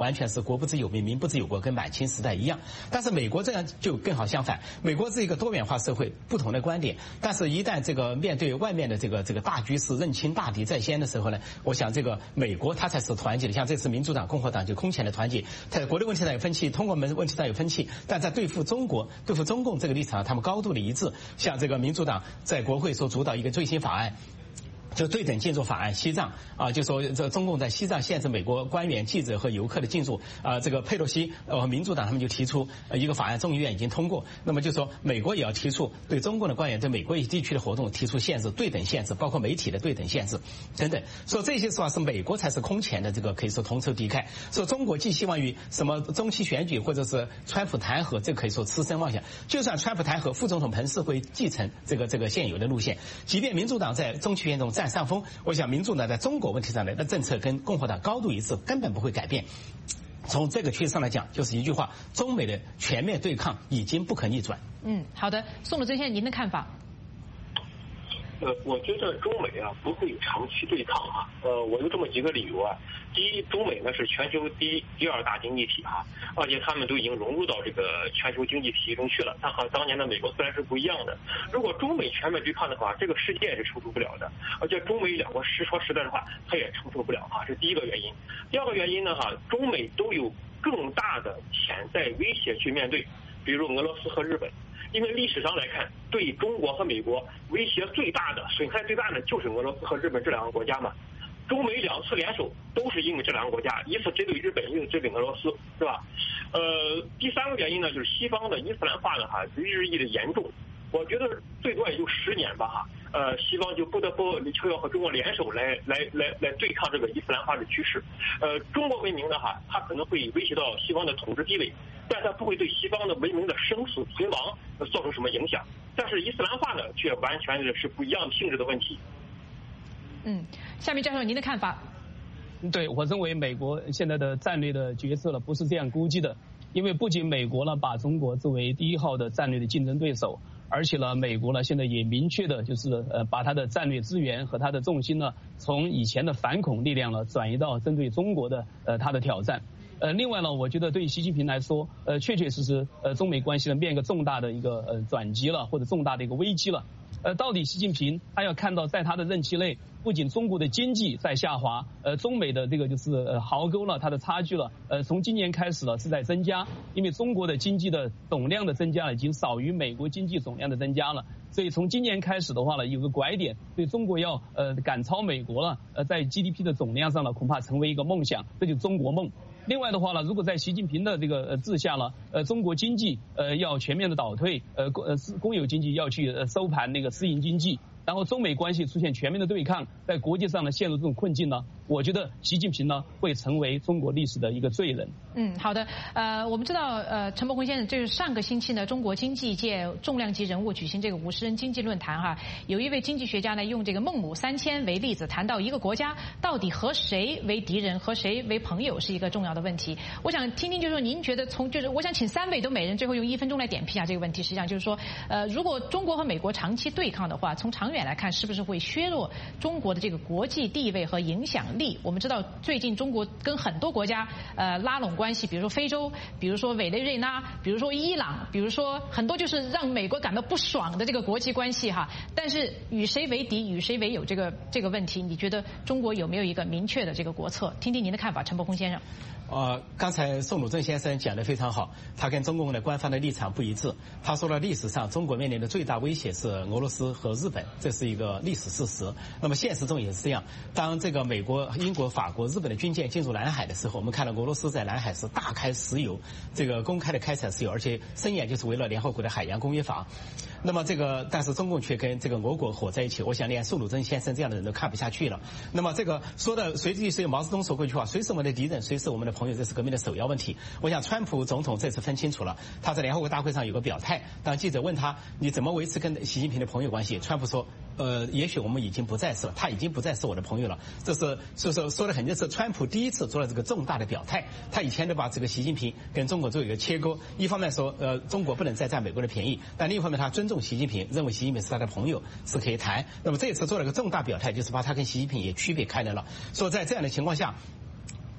完全是国不知有民，民不知有国，跟满清时代一样。但是美国这样就更好相反，美国是一个多元化社会，不同的观点，但是一旦这个面对外面的这个这个大局势，认清大敌在先的时候呢，我想这个美国它才是团结的。像这次民主党、共和党就空前的团结，在国内问题上有分歧，通过门问题上有分歧，但在对付中国、对付中共这个立场上，他们高度的一致。像这个民主党在国会所主导一个最新法案，就对等进入法案，西藏啊，就说这中共在西藏限制美国官员、记者和游客的进入啊，这个佩洛西呃民主党他们就提出一个法案，众议院已经通过，那么就说美国也要提出对中共的官员对美国地区的活动提出限制，对等限制，包括媒体的对等限制等等。说这些实话是美国才是空前的这个可以说同仇敌忾。说中国寄希望于什么中期选举或者是川普弹劾，这可以说痴心妄想。就算川普弹劾，副总统彭斯会继承这个这个现有的路线，即便民主党在中期选举中占上风，我想民主党在中国问题上的政策跟共和党高度一致，根本不会改变。从这个趋势上来讲，就是一句话：中美的全面对抗已经不可逆转。 嗯，好的，宋鲁曾先生，您的看法？ 呃，我觉得中美啊不会长期对抗啊。呃，我有这么几个理由啊。第一，中美呢是全球第一、第二大经济体哈、啊，而且他们都已经融入到这个全球经济体系中去了。但和当年的美国虽然是不一样的，如果中美全面对抗的话，这个世界也是承受不了的。而且中美两国实说实在的话，它也承受不了啊，这第一个原因。第二个原因呢哈，中美都有更大的潜在威胁去面对，比如俄罗斯和日本。因为历史上来看，对中国和美国威胁最大的、损害最大的就是俄罗斯和日本这两个国家嘛。中美两次联手都是因为这两个国家，一次针对日本，一次针对俄罗斯，是吧？呃，第三个原因呢，就是西方的伊斯兰化呢，哈，日益的严重。我觉得最多也就十年吧，哈，呃，西方就不得不就要和中国联手来来来来对抗这个伊斯兰化的趋势。呃，中国文明呢，哈，它可能会威胁到西方的统治地位，但它不会对西方的文明的生死存亡造成什么影响。但是伊斯兰化呢，却完全是不一样性质的问题。 嗯，下面教授您的看法？ 对，我认为美国现在的战略的决策呢，不是这样估计的，因为不仅美国呢把中国作为第一号的战略的竞争对手，而且呢，美国呢现在也明确的就是呃把它的战略资源和它的重心呢，从以前的反恐力量呢转移到针对中国的呃它的挑战。呃，另外呢，我觉得对习近平来说，呃，确确实实，呃，中美关系呢面一个重大的一个呃转机了，或者重大的一个危机了。呃，到底习近平他要看到，在他的任期内，不仅中国的经济在下滑，呃，中美的这个就是呃壕沟了，它的差距了，呃，从今年开始了是在增加，因为中国的经济的总量的增加已经少于美国经济总量的增加了，所以从今年开始的话呢，有个拐点，对中国要呃赶超美国了，呃，在 G D P 的总量上呢，恐怕成为一个梦想，这就是中国梦。另外的话呢，如果在习近平的这个呃治下呢，呃，中国经济呃要全面的倒退，呃公呃公有经济要去呃收盘那个私营经济，然后中美关系出现全面的对抗，在国际上呢陷入这种困境呢，我觉得习近平呢会成为中国历史的一个罪人。 嗯，好的。呃，我们知道，呃，陈伯宏先生，就是上个星期呢，中国经济界重量级人物举行这个五十人经济论坛哈，有一位经济学家呢用这个孟母三迁为例子，谈到一个国家到底和谁为敌人，和谁为朋友是一个重要的问题。我想听听，就是说您觉得从就是我想请三位都每人最后用一分钟来点评一下这个问题。实际上就是说，呃，如果中国和美国长期对抗的话，从长远来看，是不是会削弱中国的这个国际地位和影响力？我们知道最近中国跟很多国家呃拉拢关系，比如说非洲，比如说委内瑞拉，比如说伊朗，比如说很多就是让美国感到不爽的这个国际关系哈。但是与谁为敌，与谁为友这个这个问题，你觉得中国有没有一个明确的这个国策？听听您的看法，陈伯宏先生。 呃，刚才宋鲁正先生讲得非常好，他跟中共的官方的立场不一致。他说了，历史上中国面临的最大威胁是俄罗斯和日本，这是一个历史事实。那么现实中也是这样。当这个美国、英国、法国、日本的军舰进入南海的时候，我们看到俄罗斯在南海是大开石油，这个公开的开采石油，而且声言就是为了联合国的海洋公约法。那么这个，但是中共却跟这个俄国火在一起，我想连宋鲁正先生这样的人都看不下去了。那么这个说的，随即是毛泽东说过一句话：谁是我们的敌人，谁是我们的朋友，这是革命的首要问题。我想川普总统这次分清楚了，他在联合国大会上有个表态，当记者问他你怎么维持跟习近平的朋友关系，川普说呃，也许我们已经不再是了，他已经不再是我的朋友了。这是所以说说的很就是川普第一次做了这个重大的表态，他以前都把这个习近平跟中国做一个切割，一方面说呃中国不能再占美国的便宜，但另一方面他尊重习近平，认为习近平是他的朋友，是可以谈。那么这一次做了个重大表态，就是把他跟习近平也区别开来了，说在这样的情况下，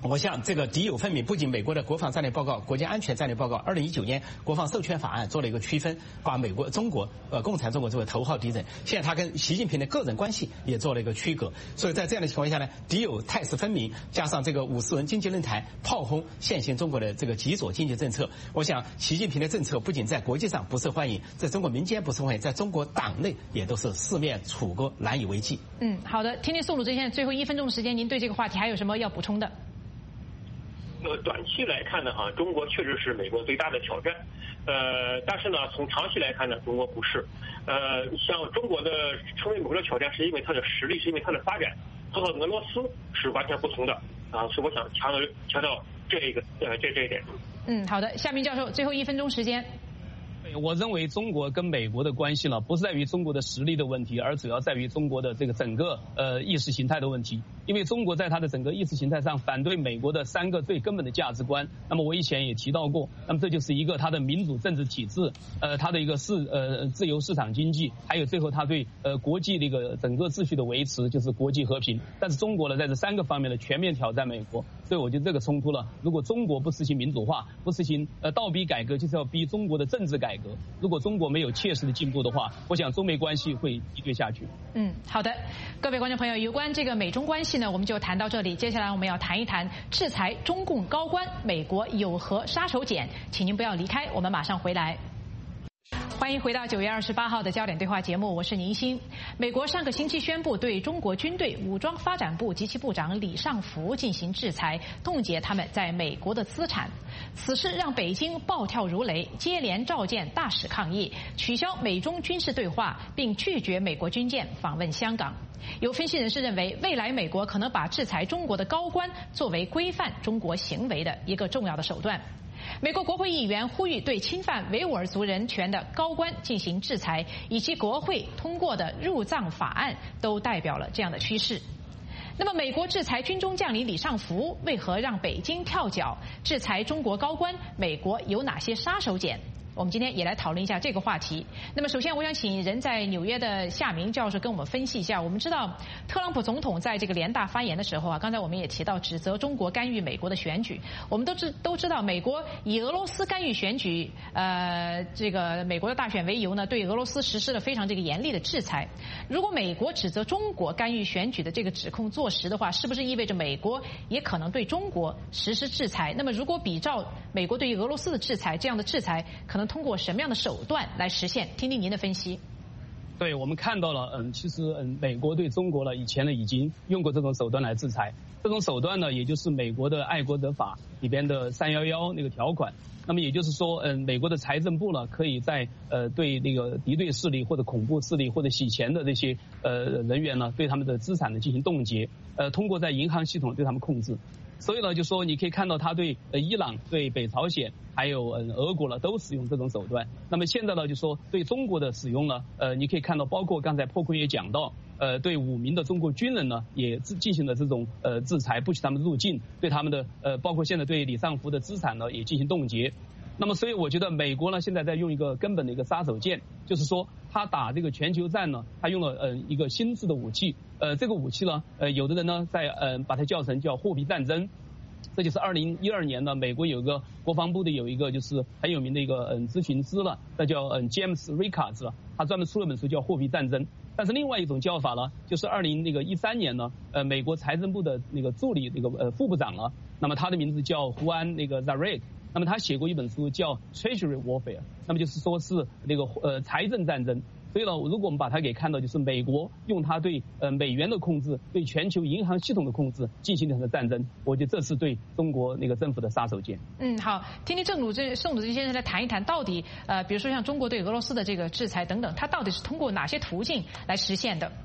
我想这个敌友分明，不仅美国的国防战略报告、国家安全战略报告二零一九年国防授权法案做了一个区分，把美国、中国、呃共产中国作为头号敌人。现在他跟习近平的个人关系也做了一个区隔。所以在这样的情况下呢，敌友态势分明，加上这个五十人经济论坛炮轰现行中国的这个极左经济政策，我想习近平的政策不仅在国际上不受欢迎，在中国民间不受欢迎，在中国党内也都是四面楚歌，难以为继。 嗯，好的，听听宋鲁之先生最后一分钟时间，您对这个话题还有什么要补充的？ 呃，短期来看呢，哈，中国确实是美国最大的挑战，呃，但是呢，从长期来看呢，中国不是，呃，像中国的成为美国的挑战，是因为它的实力，是因为它的发展，它和俄罗斯是完全不同的啊，所以我想强调强调这一个呃这这一点。 嗯，好的，夏明教授，最后一分钟时间。 我认为中国跟美国的关系呢，不是在于中国的实力的问题，而主要在于中国的这个整个呃意识形态的问题。因为中国在它的整个意识形态上反对美国的三个最根本的价值观。那么我以前也提到过，那么这就是一个它的民主政治体制，呃，它的一个市呃自由市场经济，还有最后它对呃国际这个整个秩序的维持，就是国际和平。但是中国呢，在这三个方面呢全面挑战美国，所以我觉得这个冲突了，如果中国不实行民主化，不实行呃倒逼改革，就是要逼中国的政治改革。如果中国没有切实的进步的话，我想中美关系会积堆下去。 嗯，好的，各位观众朋友，有关这个美中关系呢，我们就谈到这里。接下来我们要谈一谈制裁中共高官，美国有何杀手锏？请您不要离开，我们马上回来。欢迎回到九月二十八号的焦点对话节目，我是宁欣。美国上个星期宣布对中国军队武装发展部及其部长李尚福进行制裁，冻结他们在美国的资产。此事让北京暴跳如雷，接连召见大使抗议，取消美中军事对话，并拒绝美国军舰访问香港。有分析人士认为，未来美国可能把制裁中国的高官作为规范中国行为的一个重要的手段。美国国会议员呼吁对侵犯维吾尔族人权的高官进行制裁，以及国会通过的入藏法案都代表了这样的趋势。那么，美国制裁军中将领李尚福，为何让北京跳脚？制裁中国高官，美国有哪些杀手锏？我们今天也来讨论一下这个话题。那么首先我想请人在纽约的夏明教授跟我们分析一下。我们知道特朗普总统在这个联大发言的时候啊，刚才我们也提到指责中国干预美国的选举。我们都知都知道美国以俄罗斯干预选举呃这个美国的大选为由呢，对俄罗斯实施了非常这个严厉的制裁。如果美国指责中国干预选举的这个指控坐实的话，是不是意味着美国也可能对中国实施制裁？那么如果比照美国对于俄罗斯的制裁，这样的制裁可能通过什么样的手段来实现？听听您的分析。 对，我们看到了，嗯，其实嗯，美国对中国呢，以前呢已经用过这种手段来制裁。这种手段呢，也就是美国的爱国者法里边的三一一那个条款。那么也就是说，嗯，美国的财政部呢，可以在呃对那个敌对势力或者恐怖势力或者洗钱的这些呃人员呢，对他们的资产呢进行冻结，呃，通过在银行系统对他们控制。所以呢，就说你可以看到他对呃伊朗、对北朝鲜还有呃俄国呢都使用这种手段。那么现在呢，就说对中国的使用呢，呃，你可以看到，包括刚才破坤也讲到，呃，对五名的中国军人呢也进行了这种呃制裁，不许他们入境，对他们的呃，包括现在对李尚福的资产呢也进行冻结。那么，所以我觉得美国呢现在在用一个根本的一个杀手锏，就是说他打这个全球战呢，他用了呃一个新式的武器，呃这个武器呢，呃有的人呢在呃把它叫成叫货币战争。这就是二零一二年呢，美国有个国防部的有一个就是很有名的一个嗯咨询师了，那叫嗯 James Rickards 了，他专门出了本书叫《货币战争》。但是另外一种叫法呢，就是二零那个一三年呢，呃美国财政部的那个助理那个呃副部长了，那么他的名字叫胡安那个 Zarek。那么他写过一本书叫 Treasury Warfare， 那么就是说是那个呃财政战争。所以呢，如果我们把它给看到，就是美国用它对呃美元的控制、对全球银行系统的控制进行的战争，我觉得这是对中国那个政府的杀手锏。 嗯，好，听听郑鲁这宋鲁这先生来谈一谈，到底呃，比如说像中国对俄罗斯的这个制裁等等，它到底是通过哪些途径来实现的？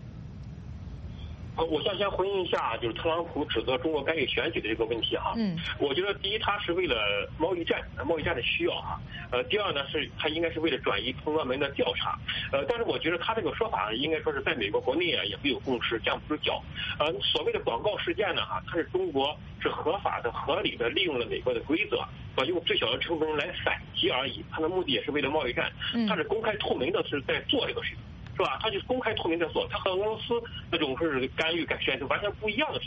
呃，我想先回应一下，就是特朗普指责中国干预选举的这个问题哈。嗯，我觉得第一，他是为了贸易战，贸易战的需要哈。呃，第二呢，是他应该是为了转移通俄门的调查。呃，但是我觉得他这个说法应该说是在美国国内啊也没有共识，站不住脚。呃，所谓的广告事件呢哈，它是中国是合法的、合理的利用了美国的规则，呃，用最小的成本来反击而已。他的目的也是为了贸易战，他是公开透明的是在做这个事情。是吧？他就是公开透明在做，他和俄罗斯那种是干预、改选是完全不一样的事情。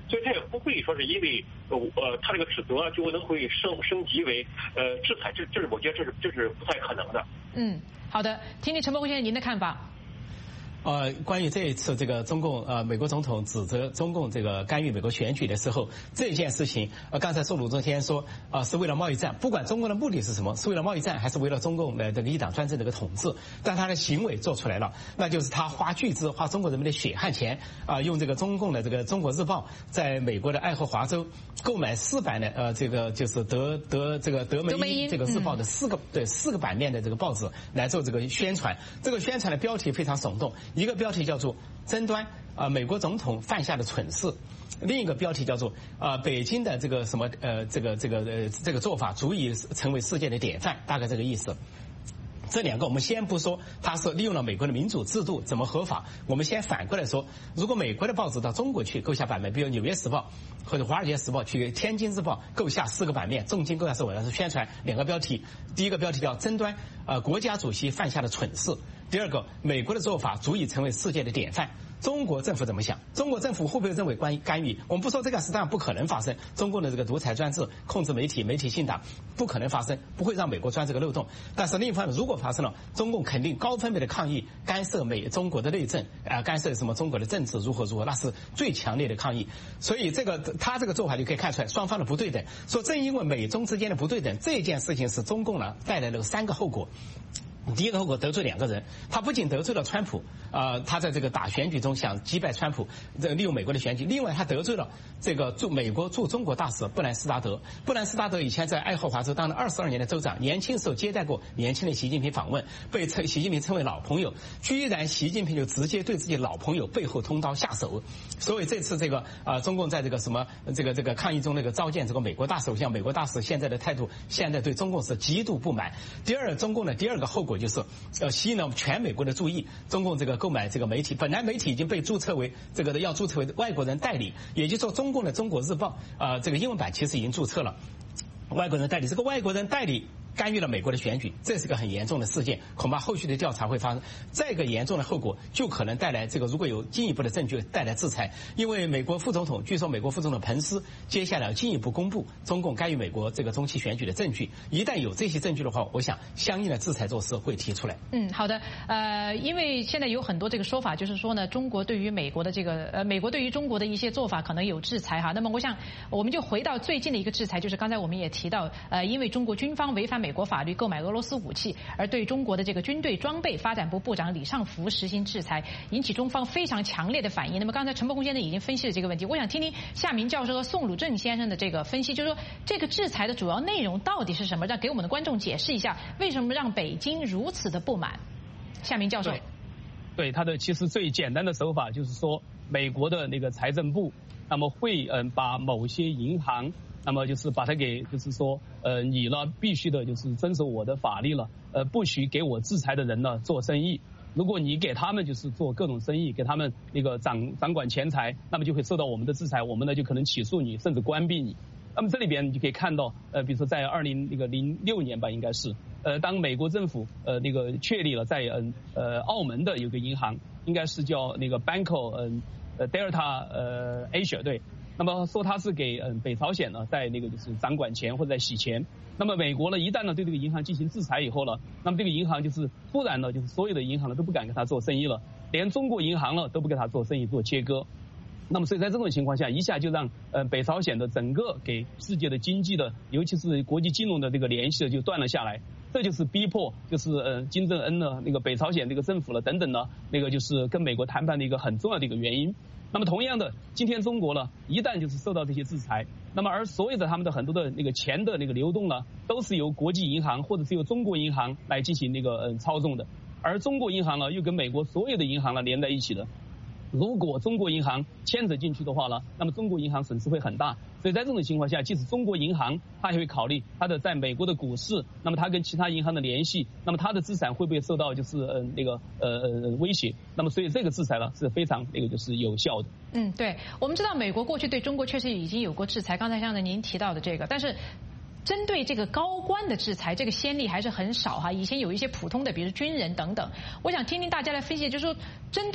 所以这也不会说是因为呃呃他这个指责就能会升升级为呃制裁，这这是我觉得这是这是不太可能的。 嗯，好的，听听陈伯宏先生您的看法。 呃，关于这一次这个中共呃美国总统指责中共这个干预美国选举的时候，这件事情，呃，刚才宋鲁中先生说啊、呃、是为了贸易战，不管中共的目的是什么，是为了贸易战还是为了中共的这个一党专政这个统治，但他的行为做出来了，那就是他花巨资花中国人民的血汗钱啊、呃，用这个中共的这个《中国日报》在美国的爱荷华州购买四版的呃这个就是德德这个德梅因这个日报的四个、嗯、对四个版面的这个报纸来做这个宣传，这个宣传的标题非常耸动。一个标题叫做争端啊、呃，美国总统犯下的蠢事；另一个标题叫做啊、呃，北京的这个什么呃，这个这个呃这个做法足以成为世界的典范，大概这个意思。这两个我们先不说他是利用了美国的民主制度怎么合法，我们先反过来说，如果美国的报纸到中国去购下版面，比如《纽约时报》或者《华尔街时报》去《天津日报》购下四个版面，重金购下是为了是宣传两个标题，第一个标题叫争端呃国家主席犯下的蠢事，第二个美国的做法足以成为世界的典范。中国政府怎么想？中国政府会不会认为关干预？我们不说这个，实际上不可能发生。中共的这个独裁专制、控制媒体、媒体信党，不可能发生，不会让美国钻这个漏洞。但是另一方面，如果发生了，中共肯定高分贝的抗议，干涉美中国的内政，啊、呃，干涉什么中国的政治如何如何，那是最强烈的抗议。所以这个他这个做法就可以看出来，双方的不对等。说正因为美中之间的不对等，这件事情是中共呢带来了三个后果。第一个后果得罪两个人，他不仅得罪了川普，呃，他在这个打选举中想击败川普，这利用美国的选举。另外，他得罪了这个驻美国驻中国大使布兰斯达德。布兰斯达德以前在爱荷华州当了二十二年的州长，年轻时候接待过年轻的习近平访问，被称习近平称为老朋友。居然习近平就直接对自己老朋友背后通刀下手。所以这次这个啊、呃，中共在这个什么这个这个抗议中那个召见这个美国大首相，美国大使现在的态度，现在对中共是极度不满。第二，中共的第二个后果就是呃吸引了全美国的注意。中共这个购买这个媒体，本来媒体已经被注册为这个的要注册为外国人代理，也就是说中共的《中国日报》啊、呃、这个英文版其实已经注册了外国人代理，这个外国人代理干预了美国的选举，这是个很严重的事件，恐怕后续的调查会发生。这个严重的后果就可能带来这个，如果有进一步的证据带来制裁。因为美国副总统，据说美国副总统彭斯接下来进一步公布中共干预美国这个中期选举的证据，一旦有这些证据的话，我想相应的制裁措施会提出来。 嗯，好的。呃，因为现在有很多这个说法，就是说呢，中国对于美国的这个呃，美国对于中国的一些做法可能有制裁哈。那么我想，我们就回到最近的一个制裁，就是刚才我们也提到，呃，因为中国军方违反美国法律购买俄罗斯武器，而对中国的这个军队装备发展部部长李尚福实行制裁，引起中方非常强烈的反应。那么刚才陈伯宏先生已经分析了这个问题，我想听听夏明教授和宋鲁正先生的这个分析，就是说这个制裁的主要内容到底是什么？让给我们的观众解释一下，为什么让北京如此的不满？夏明教授， 对，对他的其实最简单的手法就是说，美国的那个财政部，那么会嗯把某些银行。那么就是把它给，就是说，呃，你呢必须的就是遵守我的法律了，呃，不许给我制裁的人呢做生意。如果你给他们就是做各种生意，给他们那个掌掌管钱财，那么就会受到我们的制裁，我们呢就可能起诉你，甚至关闭你。那么这里边你就可以看到，呃，比如说在二零那个零六年吧，应该是，呃，当美国政府呃那个确立了在嗯呃澳门的有个银行，应该是叫那个 Banco 嗯呃 Delta 呃 Asia 对。那么说他是给嗯北朝鲜呢在那个就是掌管钱或者在洗钱，那么美国呢一旦呢对这个银行进行制裁以后呢，那么这个银行就是突然呢就是所有的银行呢都不敢跟他做生意了，连中国银行呢都不跟他做生意做切割。那么所以在这种情况下，一下就让呃北朝鲜的整个给世界的经济的，尤其是国际金融的这个联系就断了下来。这就是逼迫，就是呃金正恩呢那个北朝鲜这个政府了等等呢，那个就是跟美国谈判的一个很重要的一个原因。那么同样的，今天中国呢，一旦就是受到这些制裁，那么而所有的他们的很多的那个钱的那个流动呢，都是由国际银行或者是由中国银行来进行那个呃操纵的，而中国银行呢又跟美国所有的银行呢连在一起的。如果中国银行牵扯进去的话呢，那么中国银行损失会很大。所以在这种情况下，即使中国银行，它也会考虑它的在美国的股市，那么它跟其他银行的联系，那么它的资产会不会受到就是呃那个呃呃威胁？那么所以这个制裁呢是非常那个就是有效的。 嗯，对，我们知道美国过去对中国确实已经有过制裁，刚才像您提到的这个，但是针对这个高官的制裁，这个先例还是很少哈。以前有一些普通的，比如军人等等。我想听听大家来分析，就是说针对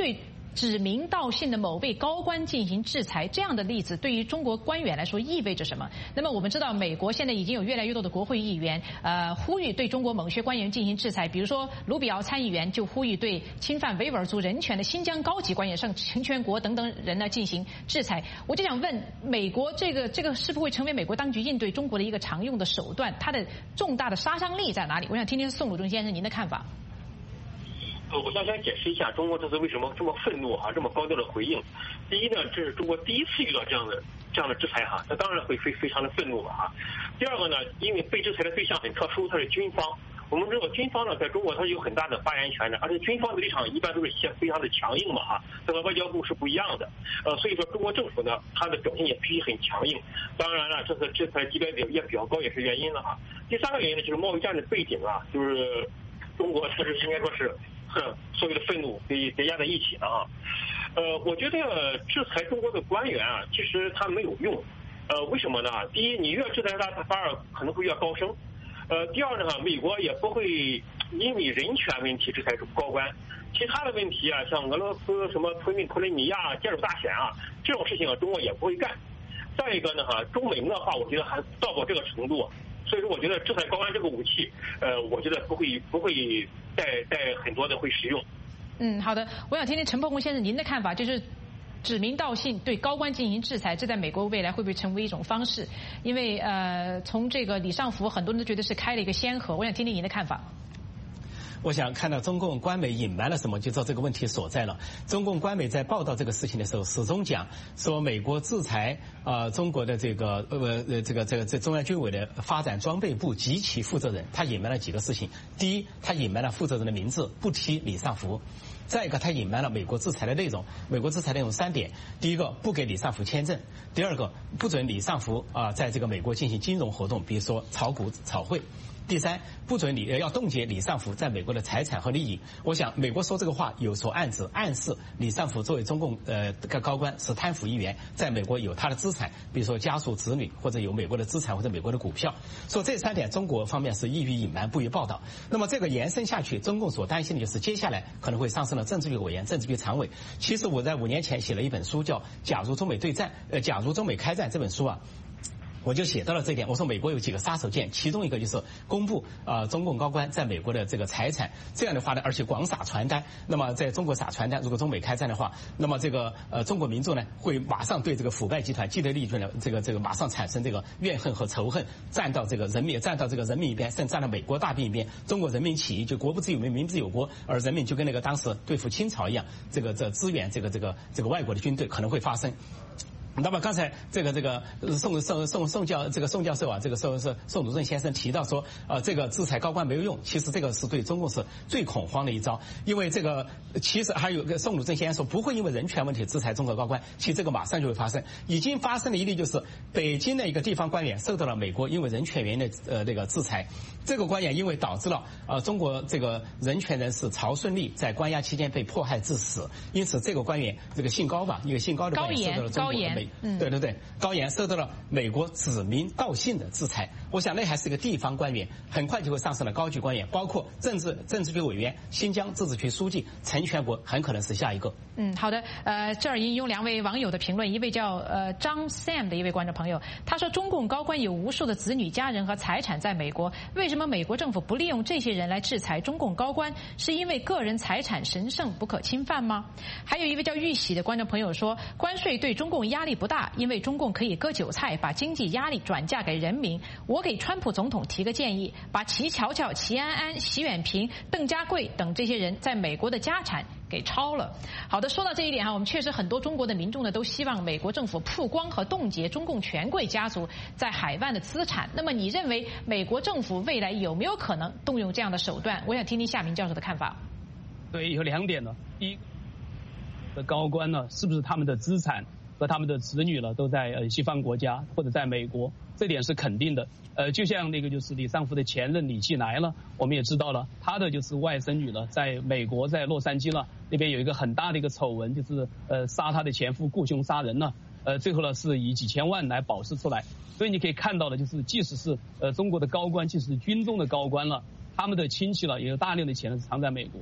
指名道姓的某位高官进行制裁，这样的例子对于中国官员来说意味着什么？那么我们知道，美国现在已经有越来越多的国会议员，呃，呼吁对中国某些官员进行制裁。比如说，卢比奥参议员就呼吁对侵犯维吾尔族人权的新疆高级官员，像陈全国等等人呢进行制裁。我就想问，美国这个这个是否会成为美国当局应对中国的一个常用的手段？它的重大的杀伤力在哪里？我想听听宋鲁仲先生您的看法。 呃，我想先解释一下中国这次为什么这么愤怒哈、啊，这么高调的回应。第一呢，这是中国第一次遇到这样的这样的制裁哈，那当然会非非常的愤怒哈、啊。第二个呢，因为被制裁的对象很特殊，它是军方。我们知道军方呢，在中国它是有很大的发言权的，而且军方的立场一般都是非常的强硬嘛哈，这和外交部是不一样的。呃，所以说中国政府呢，它的表现也必须很强硬。当然了，这次制裁级别也比较高，也是原因了哈。第三个原因呢，就是贸易战的背景啊，就是中国它是应该说是。所有的愤怒叠叠加在一起了啊，呃，我觉得制裁中国的官员啊，其实他没有用，呃，为什么呢？第一，你越制裁他，他反而可能会越高升，呃，第二呢，美国也不会因为人权问题制裁高官，其他的问题啊，像俄罗斯什么吞并克里米亚、介入大选啊，这种事情啊，中国也不会干。再一个呢，哈，中美恶化，我觉得还到不这个程度。所以说，我觉得制裁高官这个武器，呃，我觉得不会不会带带很多的会使用。 嗯，好的，我想听听陈伯宏先生您的看法，就是指名道姓对高官进行制裁，这在美国未来会不会成为一种方式？因为呃，从这个李尚福，很多人都觉得是开了一个先河，我想听听您的看法。 我想看到中共官媒隐瞒了什么，就知道这个问题所在了。中共官媒在报道这个事情的时候，始终讲说美国制裁啊、呃、中国的这个呃呃这个这个这中央军委的发展装备部及其负责人，他隐瞒了几个事情。第一，他隐瞒了负责人的名字，不提李尚福。再一个，他隐瞒了美国制裁的内容。美国制裁内容三点：第一个，不给李尚福签证；第二个，不准李尚福啊、呃、在这个美国进行金融活动，比如说炒股、炒汇。第三，不准李要冻结李尚福在美国的财产和利益。我想，美国说这个话有所暗指，暗示李尚福作为中共呃高官是贪腐一员，在美国有他的资产，比如说家属、子女，或者有美国的资产或者美国的股票。说这三点，中国方面是易于隐瞒，不予报道。那么这个延伸下去，中共所担心的就是接下来可能会上升了政治局委员、政治局常委。其实我在五年前写了一本书，叫《假如中美对战》，呃，假如中美开战这本书啊。我就写到了这一点，我说美国有几个杀手锏，其中一个就是公布啊、呃、中共高官在美国的这个财产，这样的话呢，而且广撒传单。那么在中国撒传单，如果中美开战的话，那么这个呃中国民众呢会马上对这个腐败集团既得利益者呢这个这个马上产生这个怨恨和仇恨，站到这个人民站到这个人民一边，甚至站到美国大兵一边。中国人民起义就国不自有民，民不自有国，而人民就跟那个当时对付清朝一样，这个这支援这个这个这个外国的军队可能会发生。那么刚才这个这个宋宋宋宋教这个宋教授啊，这个宋是宋鲁正先生提到说，呃，这个制裁高官没有用，其实这个是对中共是最恐慌的一招，因为这个其实还有个宋鲁正先生说不会因为人权问题制裁中国高官，其实这个马上就会发生，已经发生的一例就是北京的一个地方官员受到了美国因为人权原因的呃那个制裁，这个官员因为导致了呃中国这个人权人士曹顺利在关押期间被迫害致死，因此这个官员这个姓高吧，一个姓高的官员受到了中国的美嗯， 对对对，高岩受到了美国指名道姓的制裁。我想那还是一个地方官员，很快就会上升了高级官员，包括政治政治局委员、新疆自治区书记陈全国，很可能是下一个。 嗯，好的。呃，这儿引用两位网友的评论，一位叫呃张 Sam 的一位观众朋友，他说中共高官有无数的子女、家人和财产在美国，为什么美国政府不利用这些人来制裁中共高官？是因为个人财产神圣不可侵犯吗？还有一位叫玉喜的观众朋友说，关税对中共压力不大，因为中共可以割韭菜，把经济压力转嫁给人民。我给川普总统提个建议，把齐乔乔、齐安安、习远平、邓家贵等这些人在美国的家产给抄了。好的，说到这一点哈，我们确实很多中国的民众呢都希望美国政府曝光和冻结中共权贵家族在海外的资产。那么你认为美国政府未来有没有可能动用这样的手段？我想听听夏明教授的看法。 对，有两点呢。第一个，高官呢，是不是他们的资产和他们的子女呢都在呃西方国家或者在美国？这点是肯定的。呃，就像那个就是李尚福的前任李继来了，我们也知道了，他的就是外甥女呢，在美国在洛杉矶了，那边有一个很大的一个丑闻，就是呃杀他的前夫雇凶杀人了，呃最后呢是以几千万来保释出来。所以你可以看到的就是，即使是呃中国的高官，即使是军中的高官了，他们的亲戚了也有大量的钱藏在美国。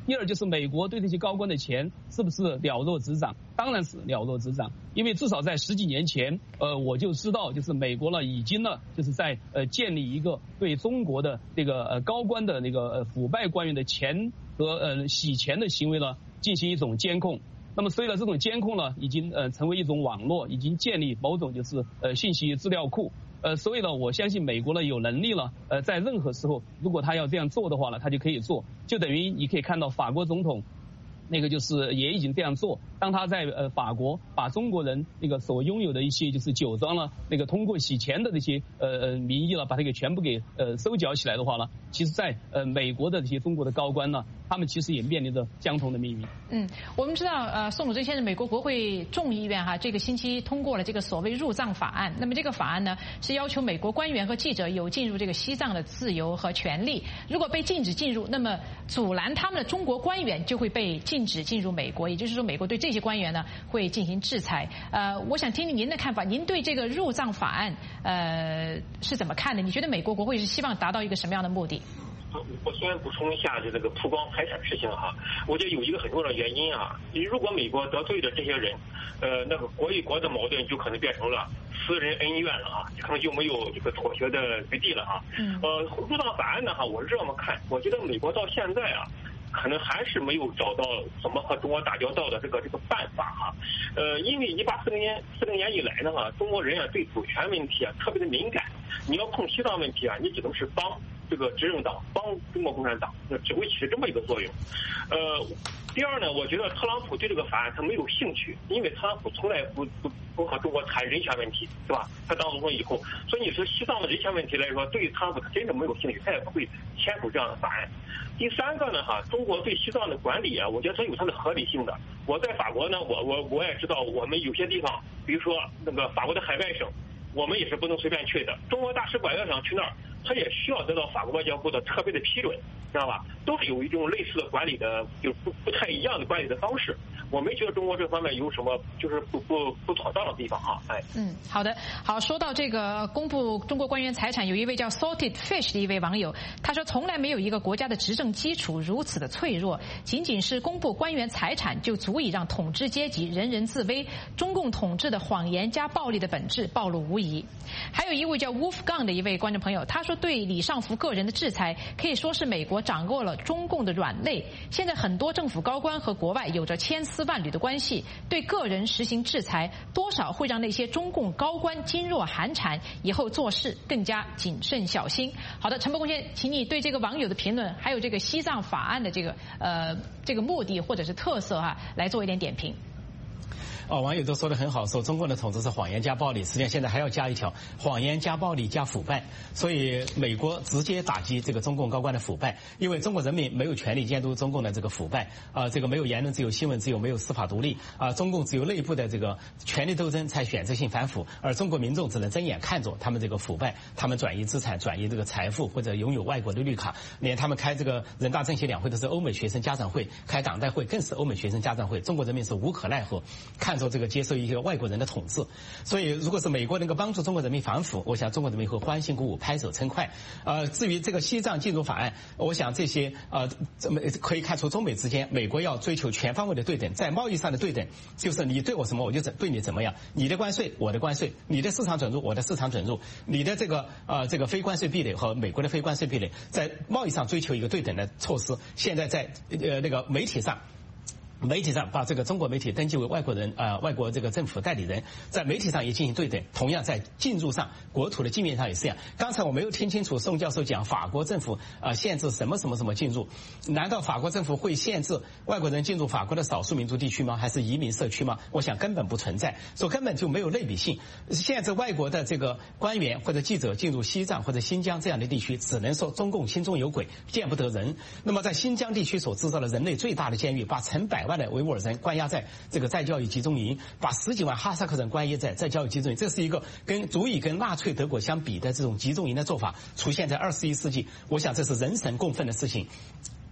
第二就是美国对这些高官的钱是不是了若指掌？当然是了若指掌，因为至少在十几年前，呃，我就知道，就是美国呢已经呢就是在呃建立一个对中国的这个呃高官的那个呃腐败官员的钱和呃洗钱的行为呢进行一种监控。那么所以呢，这种监控呢已经呃成为一种网络，已经建立某种就是呃信息资料库。呃，所以呢，我相信美国呢有能力了，呃，在任何时候，如果他要这样做的话呢，他就可以做，就等于你可以看到法国总统，那个就是也已经这样做。当他在呃法国把中国人那个所拥有的一些就是酒庄了，那个通过洗钱的这些呃呃名义了，把它给全部给呃收缴起来的话呢，其实在呃美国的这些中国的高官呢，他们其实也面临着相同的命运。嗯， 我们知道呃宋鲁珍先生，美国国会众议院哈这个星期通过了这个所谓入藏法案。那么这个法案呢是要求美国官员和记者有进入这个西藏的自由和权利。如果被禁止进入，那么阻拦他们的中国官员就会被禁止进入美国，也就是说美国对这些官员呢会进行制裁。呃，我想听听您的看法，您对这个入藏法案呃是怎么看的？你觉得美国国会是希望达到一个什么样的目的？ 我先补充一下，就这个曝光财产事情哈，我觉得有一个很重要的原因啊，如果美国得罪了这些人，呃，那个国与国的矛盾就可能变成了私人恩怨了啊，可能就没有这个妥协的余地了啊。呃，入藏法案呢哈，我是这么看，我觉得美国到现在啊，可能还是没有找到怎么和中国打交道的这个这个办法哈。呃，因为一八四零年四零年以来呢哈，中国人啊对主权问题啊特别的敏感，你要碰西藏问题啊，你只能是帮这个执政党，帮中国共产党，那只会起这么一个作用。呃，第二呢，我觉得特朗普对这个法案他没有兴趣，因为特朗普从来不不不和中国谈人权问题，是吧？他当总统以后，所以你说西藏的人权问题来说，对于特朗普他真的没有兴趣，他也不会签署这样的法案。第三个呢，哈，中国对西藏的管理啊，我觉得它有它的合理性的。我在法国呢，我我我也知道，我们有些地方，比如说那个法国的海外省，我们也是不能随便去的。中国大使馆要想去那儿，他也需要得到法国外交部的特别的批准，知道吧？都是有一种类似的管理的，就不不太一样的管理的方式。我没觉得中国这方面有什么就是不不不妥当的地方哈，哎。 嗯，好的，好，说到这个公布中国官员财产，有一位叫 Salted Fish 的一位网友，他说从来没有一个国家的执政基础如此的脆弱，仅仅是公布官员财产就足以让统治阶级人人自危，中共统治的谎言加暴力的本质暴露无遗。还有一位叫 Wolfgang 的一位观众朋友，他说对李尚福个人的制裁可以说是美国掌握了中共的软肋，现在很多政府高官和国外有着千丝万缕的关系，对个人实行制裁，多少会让那些中共高官噤若寒蝉，以后做事更加谨慎小心。好的，陈伯公先，请你对这个网友的评论，还有这个西藏法案的这个呃这个目的或者是特色哈、啊，来做一点点评。 哦，网友都说得很好，说中共的统治是谎言加暴力，实际上现在还要加一条谎言加暴力加腐败。所以美国直接打击这个中共高官的腐败，因为中国人民没有权利监督中共的这个腐败啊、呃，这个没有言论自由、新闻自由，没有司法独立啊、呃，中共只有内部的这个权力斗争才选择性反腐，而中国民众只能睁眼看着他们这个腐败，他们转移资产、转移这个财富或者拥有外国的绿卡，连他们开这个人大政协两会都是欧美学生家长会，开党代会更是欧美学生家长会，中国人民是无可奈何，看着这个接受一个外国人的统治。所以如果是美国能够帮助中国人民反腐，我想中国人民会欢欣鼓舞、拍手称快。呃，至于这个西藏进入法案，我想这些呃，这么可以看出中美之间，美国要追求全方位的对等，在贸易上的对等，就是你对我什么，我就对你怎么样，你的关税我的关税，你的市场准入我的市场准入，你的这个呃这个非关税壁垒和美国的非关税壁垒，在贸易上追求一个对等的措施。现在在呃那个媒体上。媒体上把这个中国媒体登记为外国人呃外国这个政府代理人，在媒体上也进行对等，同样在进入上国土的界面上也是这样。刚才我没有听清楚宋教授讲法国政府呃限制什么什么什么进入，难道法国政府会限制外国人进入法国的少数民族地区吗？还是移民社区吗？我想根本不存在，所以根本就没有类比性。限制外国的这个官员或者记者进入西藏或者新疆这样的地区，只能说中共心中有鬼，见不得人。那么在新疆地区所制造的人类最大的监狱，把成百万的维吾尔人关押在这个再教育集中营，把十几万哈萨克人关押在再教育集中营，这是一个跟足以跟纳粹德国相比的这种集中营的做法，出现在二十一世纪，我想这是人神共愤的事情。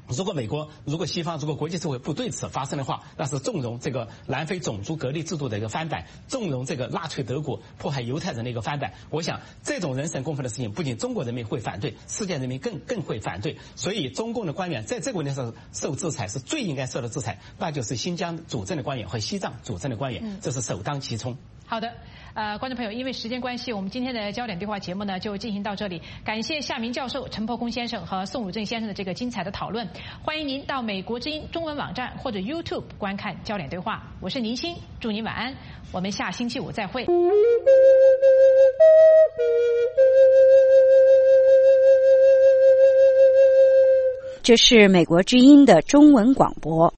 如果美国、如果西方、如果国际社会不对此发生的话，那是纵容这个南非种族隔离制度的一个翻版，纵容这个纳粹德国迫害犹太人的一个翻版。我想，这种人神共愤的事情，不仅中国人民会反对，世界人民更更会反对。所以，中共的官员在这个问题上受制裁，是最应该受的制裁，那就是新疆主政的官员和西藏主政的官员，这是首当其冲。 好的。呃，观众朋友，因为时间关系，我们今天的焦点对话节目呢就进行到这里。感谢夏明教授、陈伯公先生和宋汝正先生的这个精彩的讨论。欢迎您到美国之音中文网站或者 YouTube 观看焦点对话。我是宁鑫，祝您晚安，我们下星期五再会。 这是美国之音的中文广播。